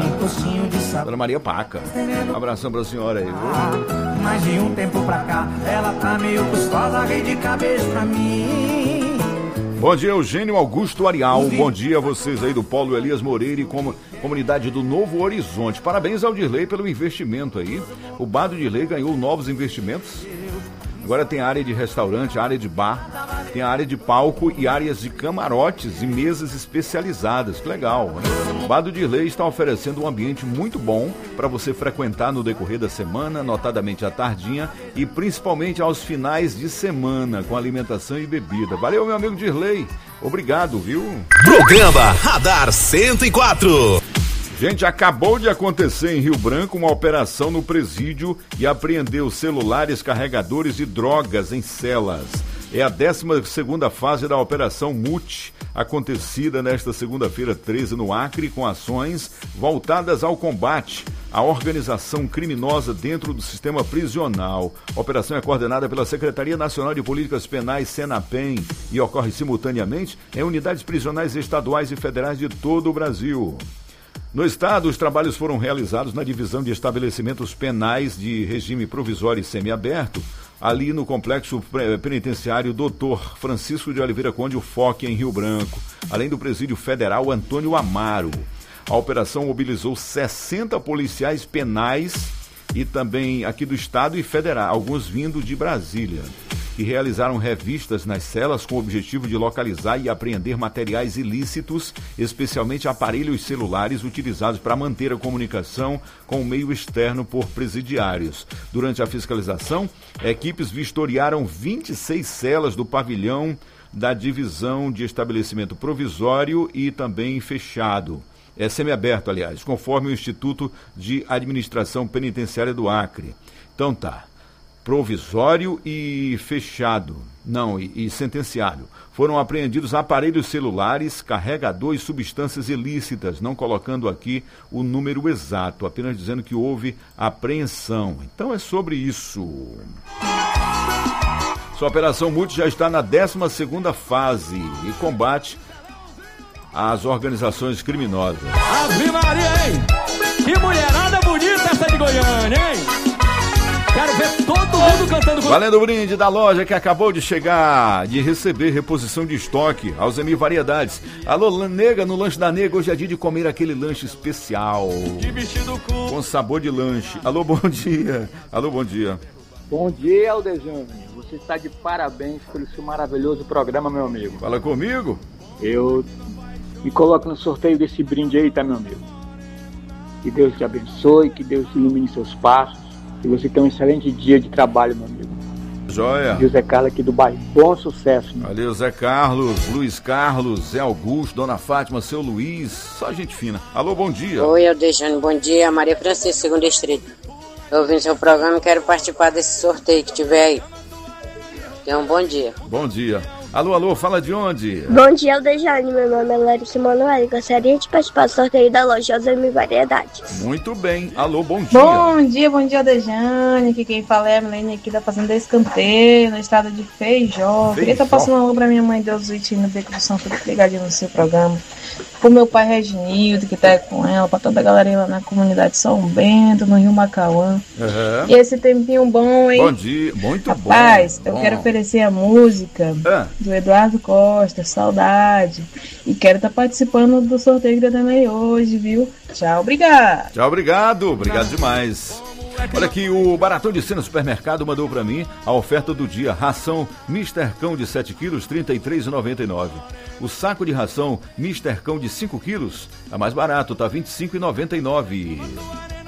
Dona Maria Paca. Um abração pra senhora aí, viu? Mais de um tempo pra cá, ela tá meio custosa, rei de cabeça pra mim. Bom dia, Eugênio Augusto Arial. Bom dia a vocês aí do Polo Elias Moreira e como, comunidade do Novo Horizonte. Parabéns ao Dirley pelo investimento aí. O Bar do Dirley ganhou novos investimentos. Agora tem área de restaurante, área de bar, tem a área de palco e áreas de camarotes e mesas especializadas. Que legal, né? O Bar do Dirley está oferecendo um ambiente muito bom para você frequentar no decorrer da semana, notadamente à tardinha e principalmente aos finais de semana, com alimentação e bebida. Valeu, meu amigo Dirley. Obrigado, viu? Programa Radar cento e quatro. Gente, acabou de acontecer em Rio Branco uma operação no presídio e apreendeu celulares, carregadores e drogas em celas. É a décima segunda fase da Operação Mute, acontecida nesta segunda-feira treze no Acre, com ações voltadas ao combate à organização criminosa dentro do sistema prisional. A operação é coordenada pela Secretaria Nacional de Políticas Penais, Senapem, e ocorre simultaneamente em unidades prisionais estaduais e federais de todo o Brasil. No estado, os trabalhos foram realizados na divisão de estabelecimentos penais de regime provisório e semiaberto, ali no complexo penitenciário doutor Francisco de Oliveira Conde, o F O C, em Rio Branco, além do presídio federal Antônio Amaro. A operação mobilizou sessenta policiais penais e também aqui do estado e federal, alguns vindo de Brasília, que realizaram revistas nas celas com o objetivo de localizar e apreender materiais ilícitos, especialmente aparelhos celulares utilizados para manter a comunicação com o meio externo por presidiários. Durante a fiscalização, equipes vistoriaram vinte e seis celas do pavilhão da divisão de estabelecimento provisório e também fechado. É semiaberto, aliás, conforme o Instituto de Administração Penitenciária do Acre. Então tá. Provisório e fechado, não, e, e sentenciário. Foram apreendidos aparelhos celulares, carregador e substâncias ilícitas, não colocando aqui o número exato, apenas dizendo que houve apreensão. Então é sobre isso. Sua operação Multi já está na décima segunda fase e combate às organizações criminosas. Ave Maria, hein? Que mulherada bonita essa de Goiânia, hein? Quero ver todo mundo cantando. Valendo o brinde da loja que acabou de chegar, de receber reposição de estoque, Alzemi Variedades. Alô, Nega, no Lanche da Nega, hoje é dia de comer aquele lanche especial, com sabor de lanche. Alô, bom dia. Alô, bom dia. Bom dia, Aldejane. Você está de parabéns pelo seu maravilhoso programa, meu amigo. Fala comigo. Eu me coloco no sorteio desse brinde aí, tá, meu amigo? Que Deus te abençoe, que Deus ilumine seus passos. Que você tenha um excelente dia de trabalho, meu amigo. Joia. E o Zé Carlos aqui do bairro. Bom sucesso, meu. Valeu, Zé Carlos, Luiz Carlos, Zé Augusto, Dona Fátima, seu Luiz. Só gente fina. Alô, bom dia. Oi, Aldejane, bom dia. Maria Francisca, segunda distrito. Tô ouvindo seu programa e quero participar desse sorteio que tiver aí. Tenha um bom dia. Bom dia. Alô, alô, fala de onde? Bom dia, Aldejane. Meu nome é Larissa Manoel. Gostaria de participar do sorteio da loja Alzemi Variedades. Muito bem. Alô, bom dia. Bom dia, bom dia, Aldejane. Aqui quem fala é a Milene aqui da Fazenda Escanteio, no estado de Feijó. Queria estar passando um alô pra minha mãe Deus Vitinho no Beco do São Felipe, ligadinho no seu programa. Pro meu pai Reginildo, que tá com ela, pra toda a galerinha lá na comunidade São Bento, no Rio Macauã. Uhum. E esse tempinho bom, hein? Bom dia, muito Rapaz, bom. Rapaz, eu bom. quero oferecer a música ah. do Eduardo Costa, Saudade. E quero estar tá participando do sorteio que eu também hoje, viu? Tchau, obrigado. Tchau, obrigado. Obrigado demais. Olha aqui, o Baratão de Cena Supermercado mandou pra mim a oferta do dia. Ração Mister Cão de sete quilos, trinta e três reais e noventa e nove centavos. O saco de ração Mister Cão de cinco quilos, tá mais barato, tá vinte e cinco reais e noventa e nove centavos.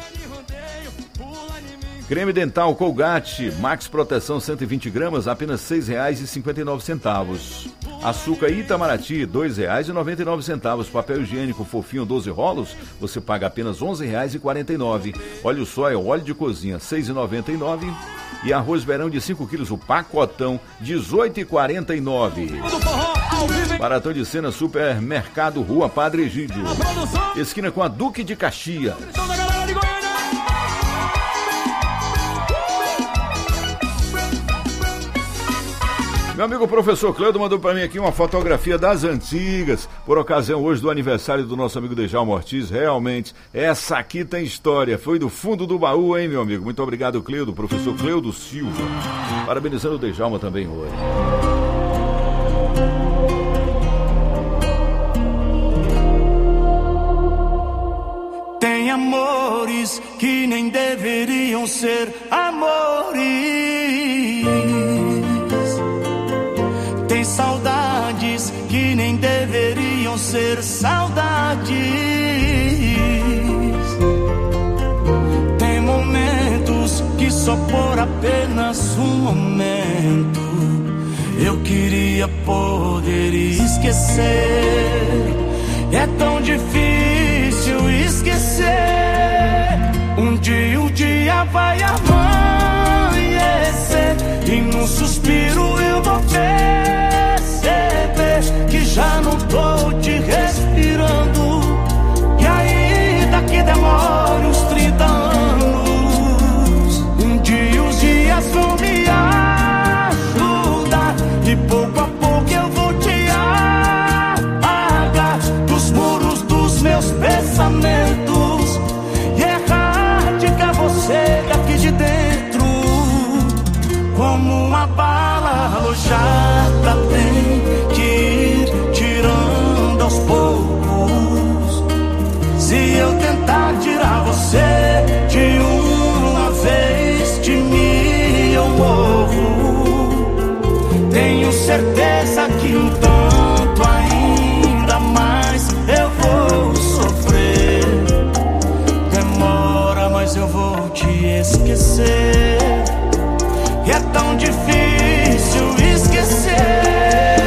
Creme dental Colgate Max Proteção cento e vinte gramas, apenas seis reais e cinquenta e nove centavos. Açúcar Itamaraty, dois reais e noventa e nove centavos. Papel higiênico fofinho doze rolos, você paga apenas onze reais e quarenta e nove centavos. Óleo soia, óleo de cozinha, seis reais e noventa e nove centavos. E arroz verão de cinco quilos, o pacotão, dezoito reais e quarenta e nove centavos. Baratão de Cena, Supermercado, Rua Padre Egídio, esquina com a Duque de Caxias. Meu amigo professor Cleudo mandou para mim aqui uma fotografia das antigas, por ocasião hoje do aniversário do nosso amigo Dejalma Ortiz. Realmente, essa aqui tem história, foi do fundo do baú, hein, meu amigo? Muito obrigado, Cleudo, professor Cleudo Silva. Parabenizando o Dejalma também hoje. Tem amores que nem deveriam ser amores. Tem saudades que nem deveriam ser saudades. Tem momentos que só por apenas um momento eu queria poder esquecer. É tão difícil esquecer. Um dia, um dia vai amanhecer e num suspiro eu vou perceber que já não tô te respirando. E ainda que demore uns trinta anos, um dia os dias vão me ajudar e pouco a pouco eu vou te apagar dos muros dos meus pensamentos e erradicar você daqui de dentro. Como uma bala alojada tem que ir tirando aos poucos. Se eu tentar tirar você de uma vez, de mim eu morro. Tenho certeza que um tanto ainda mais eu vou sofrer. Demora, mas eu vou te esquecer. E é tão difícil esquecer.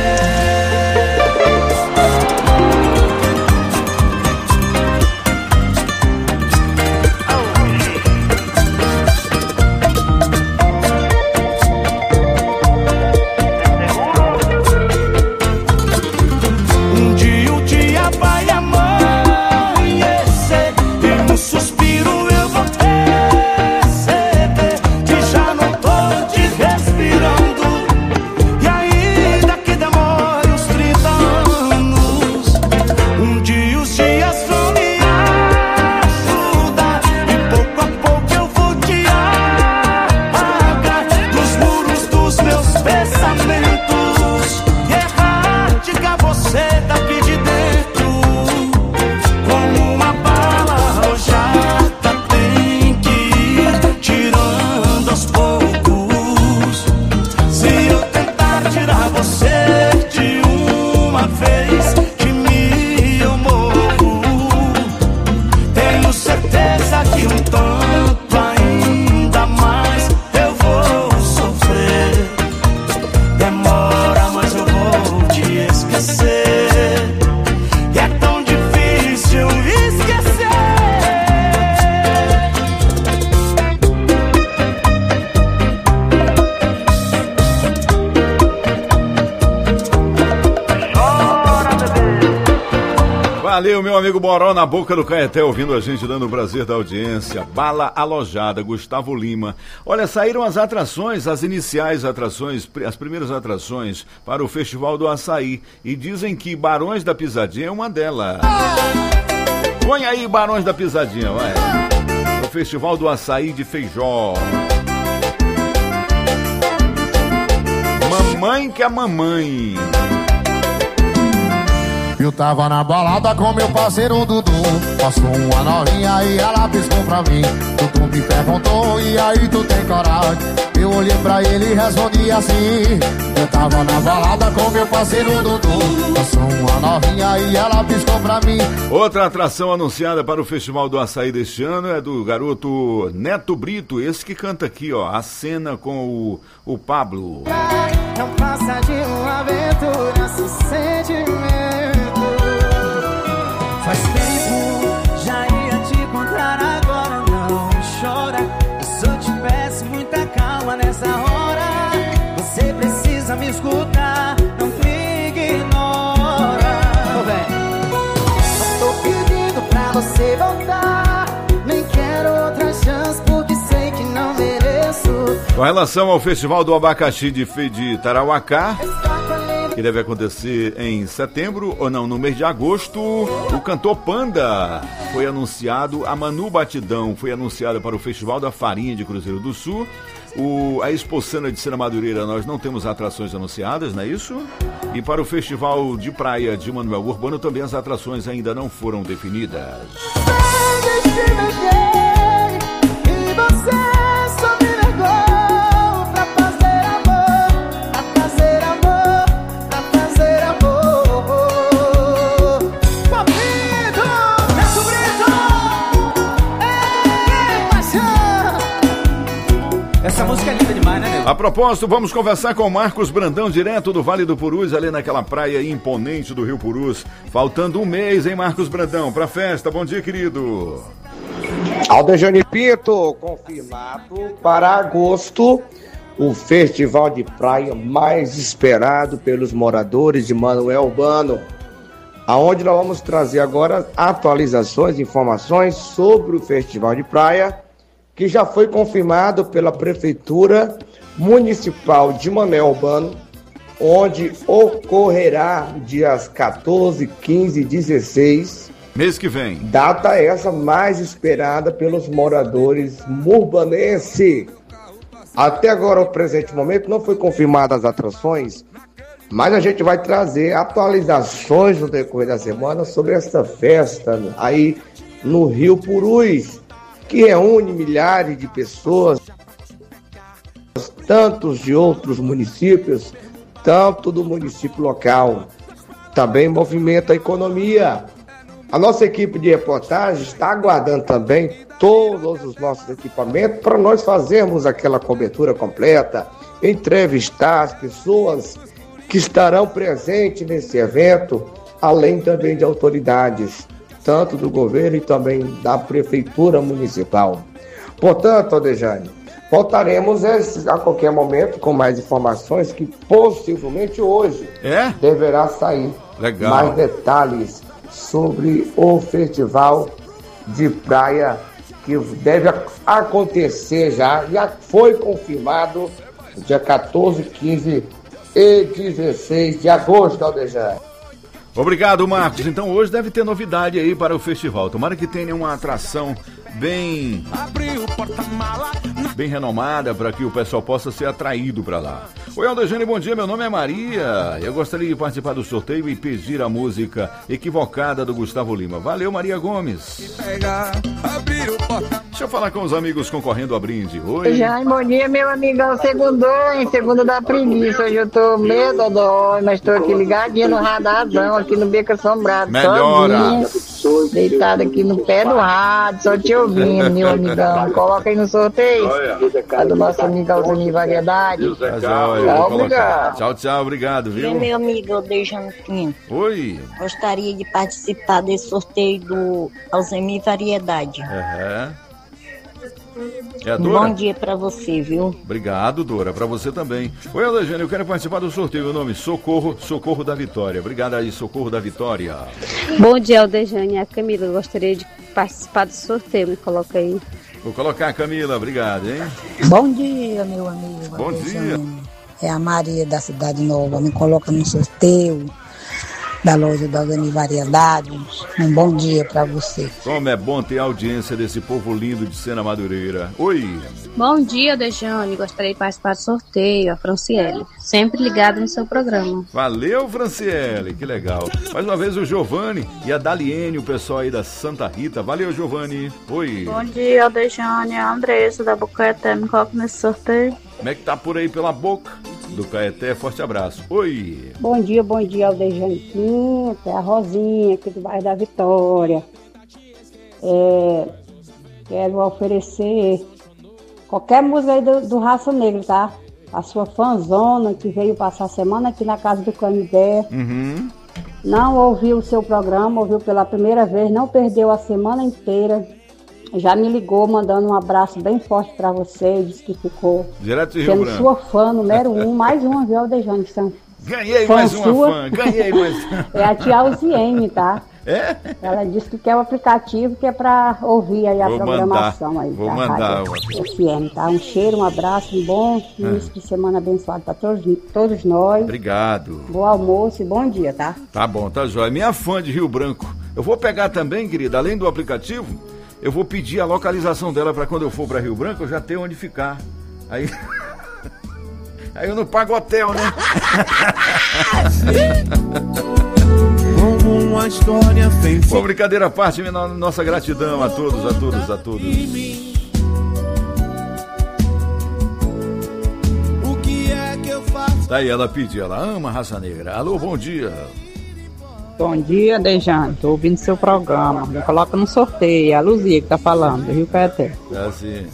Um dia o dia vai amanhecer e no suspiro eu vou perceber que já não tô te respirando. E ainda que demore uns trinta anos, um dia os dias vão me ajudar e pouco a pouco eu vou te apagar dos muros dos meus pensamentos e erradicar você daqui de dentro. Como uma bala alojada tem que ir tirando aos poucos. Se eu tentar tirar você de uma vez, de mim eu morro. Tenho certeza que um tanto ainda mais eu vou sofrer. Demora, mas eu vou te esquecer. E é tão difícil esquecer. Valeu, meu amigo Boró, na boca do Caeté, ouvindo a gente, dando o prazer da audiência. Bala Alojada, Gustavo Lima. Olha, saíram as atrações, as iniciais atrações, as primeiras atrações para o Festival do Açaí. E dizem que Barões da Pisadinha é uma delas. Põe aí Barões da Pisadinha, vai. O Festival do Açaí de Feijó. Mamãe que é mamãe. Eu tava na balada com meu parceiro Dudu. Passou uma novinha e ela piscou pra mim. Dudu me perguntou, e aí tu tem coragem? Eu olhei pra ele e respondi assim. Eu tava na balada com meu parceiro Dudu. Passou uma novinha e ela piscou pra mim. Outra atração anunciada para o Festival do Açaí deste ano é do garoto Neto Brito, esse que canta aqui, ó, a cena com o, o Pablo. Não passa de uma aventura, esse sentimento. Faz tempo, já ia te encontrar, agora não chora. Eu só te peço muita calma nessa hora. Você precisa me escutar, não me ignora. Com relação ao Festival do Abacaxi de, de Tarauacá, que deve acontecer em setembro, ou não, no mês de agosto, o cantor Panda foi anunciado, a Manu Batidão foi anunciada para o Festival da Farinha de Cruzeiro do Sul. O, a Expocena de Cena Madureira, nós não temos atrações anunciadas, não é isso? E para o Festival de Praia de Manuel Urbano também as atrações ainda não foram definidas. E você só me negou pra fazer amor, pra fazer amor, pra fazer amor. Papito, meu sobrinho, ei, paixão. Essa música é linda demais, né, meu? A propósito, vamos conversar com o Marcos Brandão, direto do Vale do Purus, ali naquela praia imponente do Rio Purus. Faltando um mês, hein, Marcos Brandão, pra festa. Bom dia, querido. Aldejane Pinto, confirmado para agosto, o festival de praia mais esperado pelos moradores de Manuel Urbano, aonde nós vamos trazer agora atualizações, informações sobre o festival de praia, que já foi confirmado pela Prefeitura Municipal de Manuel Urbano, onde ocorrerá dias quatorze, quinze e dezesseis. Mês que vem. Data essa mais esperada pelos moradores murbanenses. Até agora, o presente momento, não foi confirmadas as atrações, mas a gente vai trazer atualizações no decorrer da semana sobre essa festa aí no Rio Purus, que reúne milhares de pessoas, tantos de outros municípios, tanto do município local. Também movimenta a economia. A nossa equipe de reportagem está aguardando também todos os nossos equipamentos para nós fazermos aquela cobertura completa, entrevistar as pessoas que estarão presentes nesse evento, além também de autoridades, tanto do governo e também da Prefeitura Municipal. Portanto, Aldejane, voltaremos a qualquer momento com mais informações que possivelmente hoje é? deverá sair. Legal. Mais detalhes sobre o festival de praia que deve acontecer já, já foi confirmado dia quatorze, quinze e dezesseis de agosto, Aldejane. Obrigado, Marcos. Então hoje deve ter novidade aí para o festival. Tomara que tenha uma atração bem bem renomada para que o pessoal possa ser atraído para lá. Oi, Aldejane, bom dia. Meu nome é Maria. Eu gostaria de participar do sorteio e pedir a música Equivocada do Gustavo Lima. Valeu, Maria Gomes. Deixa eu falar com os amigos concorrendo a brinde. Oi. Já, bom dia, meu amigão. Segundou, hein? Segunda da preguiça. Hoje eu tô meio dodói, mas tô aqui ligadinho no radarzão, aqui no Beco Assombrado. Melhora. Sozinho, deitado aqui no pé do rádio, só te ouvindo, meu amigão. Coloca aí no sorteio. A do nosso amigo Alzemir Variedade. Tchau, obrigado. Tchau, tchau, obrigado, viu? E meu amigo Aldejane Pinto. Oi. Gostaria de participar desse sorteio do Alzemir Variedade. Uhum. É a Dora? Bom dia pra você, viu? Obrigado, Dora, pra você também. Oi, Aldejane, eu quero participar do sorteio. Meu nome é Socorro, Socorro da Vitória. Obrigado aí, Socorro da Vitória. Bom dia, Aldejane. É a Camila, eu gostaria de participar do sorteio. Me coloca aí. Vou colocar, Camila, obrigado, hein? Bom dia, meu amigo. Bom dia. É a Maria da Cidade Nova. Me coloca no sorteio da loja da Alzemir Variedades. Um bom dia pra você. Como é bom ter a audiência desse povo lindo de Sena Madureira. Oi. Bom dia, Aldejane. Gostaria de participar do sorteio, a Franciele. Sempre ligado no seu programa. Valeu, Franciele. Que legal. Mais uma vez o Giovanni e a Daliene, o pessoal aí da Santa Rita. Valeu, Giovanni. Oi. Bom dia, Aldejane. A Andressa da Bocaeté. Me coloca nesse sorteio. Como é que tá por aí pela boca do Caeté? Forte abraço. Oi. Bom dia, bom dia, Aldejane Pinto. É a Rosinha aqui do bairro da Vitória. É, quero oferecer qualquer música aí do, do Raça Negra, tá? A sua fanzona que veio passar a semana aqui na casa do Canidé. Uhum. Não ouviu o seu programa, ouviu pela primeira vez, não perdeu a semana inteira. Já me ligou mandando um abraço bem forte pra você, disse que ficou direto de Rio sendo Branco. Sua fã número um, mais uma, viu, Aldejane? Ganhei fã mais uma sua. fã, ganhei mais. É a tia Alziene, tá? É? Ela disse que quer o aplicativo que é pra ouvir aí a Vou programação mandar, aí. vou da mandar Rádio o- F M, tá? Um cheiro, um abraço, um bom início Ah. de semana abençoado pra todos, todos nós. Obrigado. Bom almoço e bom dia, tá? Tá bom, tá jóia. Minha fã de Rio Branco. Eu vou pegar também, querida, além do aplicativo, eu vou pedir a localização dela para quando eu for para Rio Branco eu já ter onde ficar. Aí. Aí eu não pago hotel, né? Como uma história sem fim. Bom, brincadeira à parte, minha- nossa gratidão a todos, a todos, a todos. O que é que eu faço? Tá aí, ela pediu, ela ama a raça negra. Alô, bom dia. Bom dia, Dejane. Tô ouvindo seu programa. Me coloca no sorteio. É a Luzia que tá falando, do Rio Caeté. É assim.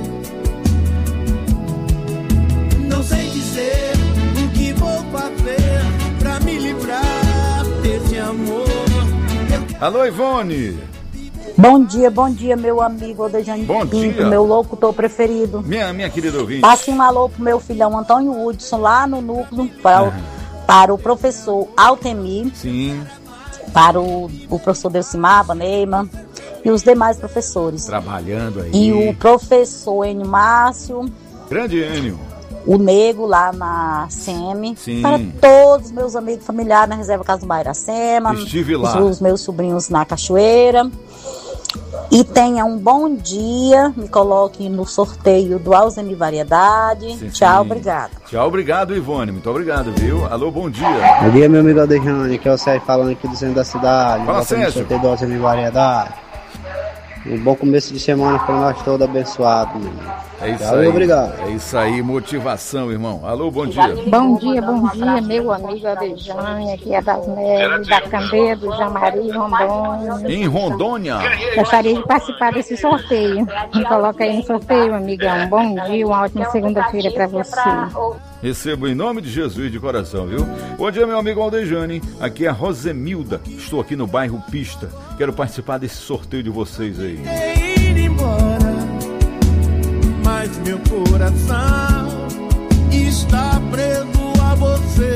Não sei dizer o que vou fazer pra me livrar desse amor. Alô, Ivone. Bom dia, bom dia, meu amigo Odejane Bom Pinto, dia. meu locutor preferido. Minha, minha querida ouvinte. Passe um alô pro meu filhão Antônio Hudson, lá no núcleo, para, o, para o professor Altemir, Sim, para o, o professor Delcimar, Neima e os demais professores. trabalhando aí. E o professor Enio Márcio, Grande Enio. o Nego lá na C M, Sim. para todos os meus amigos familiares na Reserva Casa do Bairro Iracema, Estive lá. Os, os meus sobrinhos na Cachoeira. E tenha um bom dia, me coloque no sorteio do Alzheimer Variedade. Sim, Tchau, sim. obrigada. Tchau, obrigado, Ivone. Muito obrigado, viu? Alô, bom dia. Bom dia, meu amigo Aldejane, aqui é o Sérgio falando aqui do centro da cidade. Fala, Voltando no Sérgio. sorteio do Alzheimer Variedade. Um bom começo de semana para nós todos abençoados, meu irmão. É isso Valeu, aí. obrigado. É isso aí, motivação, irmão. Alô, bom dia. Bom dia, bom dia, meu amigo Adejane, aqui é das Neves, da Candeia, do Jamari, Rondônia. Em Rondônia. Gostaria de participar desse sorteio. Me coloca aí no sorteio, amigão. Bom dia, uma ótima segunda-feira para você. Recebo em nome de Jesus de coração, viu? Bom dia, meu amigo Aldejane. Aqui é a Rosemilda. Estou aqui no bairro Pista. Quero participar desse sorteio de vocês aí. Ir embora, mas meu coração está preso a você.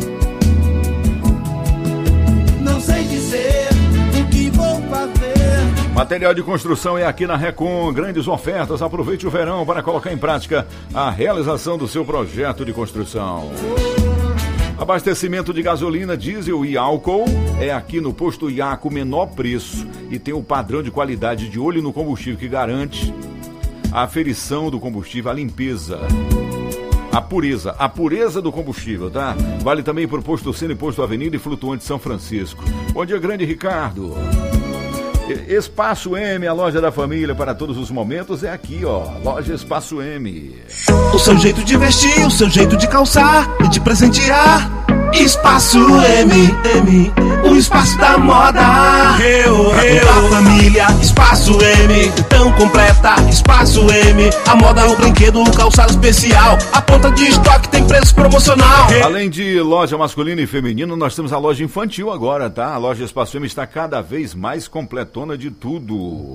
Não sei dizer o que vou fazer. Material de construção é aqui na Recon. Grandes ofertas. Aproveite o verão para colocar em prática a realização do seu projeto de construção. Abastecimento de gasolina, diesel e álcool é aqui no Posto Iaco, menor preço e tem o padrão de qualidade de olho no combustível que garante a aferição do combustível, a limpeza, a pureza, a pureza do combustível, tá? Vale também para o Posto Seno e Posto Avenida e Flutuante São Francisco. Bom dia, grande Ricardo. Espaço M, a loja da família para todos os momentos, é aqui, ó. Loja Espaço M. O seu jeito de vestir, o seu jeito de calçar e de presentear. Espaço M, M, o espaço da moda. Eu, eu, a família, Espaço M, tão completa, Espaço M. A moda, o brinquedo, o calçado especial. A ponta de estoque tem preço promocional. Além de loja masculina e feminina, nós temos a loja infantil agora, tá? A loja Espaço M está cada vez mais completona de tudo.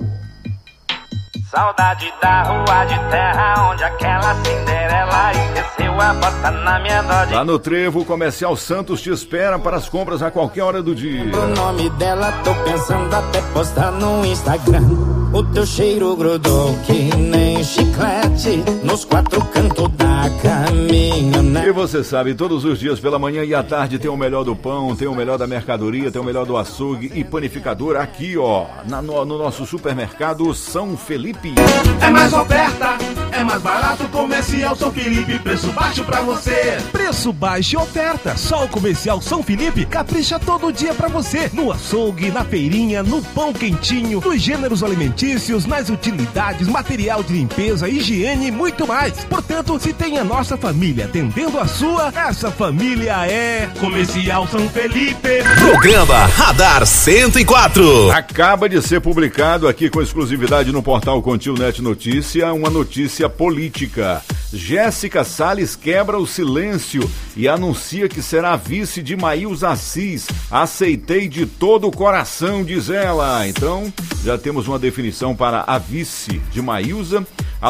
Saudade da rua de terra onde aquela Cinderela esqueceu a bota na minha Dodge. Lá no Trevo Comercial Santos te espera para as compras a qualquer hora do dia. O nome dela tô pensando até postar no Instagram. O teu cheiro grudou que nem chiclete nos quatro cantos da caminhonete. E você sabe, todos os dias pela manhã e à tarde tem o melhor do pão, tem o melhor da mercadoria, tem o melhor do açougue e panificador aqui, ó, na, no, no nosso supermercado São Felipe. É mais oferta, é mais barato, Comercial São Felipe, preço baixo pra você. Preço baixo e oferta, só o Comercial São Felipe capricha todo dia pra você. No açougue, na feirinha, no pão quentinho, nos gêneros alimentícios, nas utilidades, material de limpeza, higiene e muito mais. Portanto, se tem a nossa família atendendo a sua, essa família é Comercial São Felipe. Programa Radar cento e quatro. Acaba de ser publicado aqui com exclusividade no portal Contil.net Notícia, uma notícia política. Jéssica Salles quebra o silêncio e anuncia que será vice de Maílza Assis. Aceitei de todo o coração, diz ela. Então, já temos uma definição para a vice de Maílza.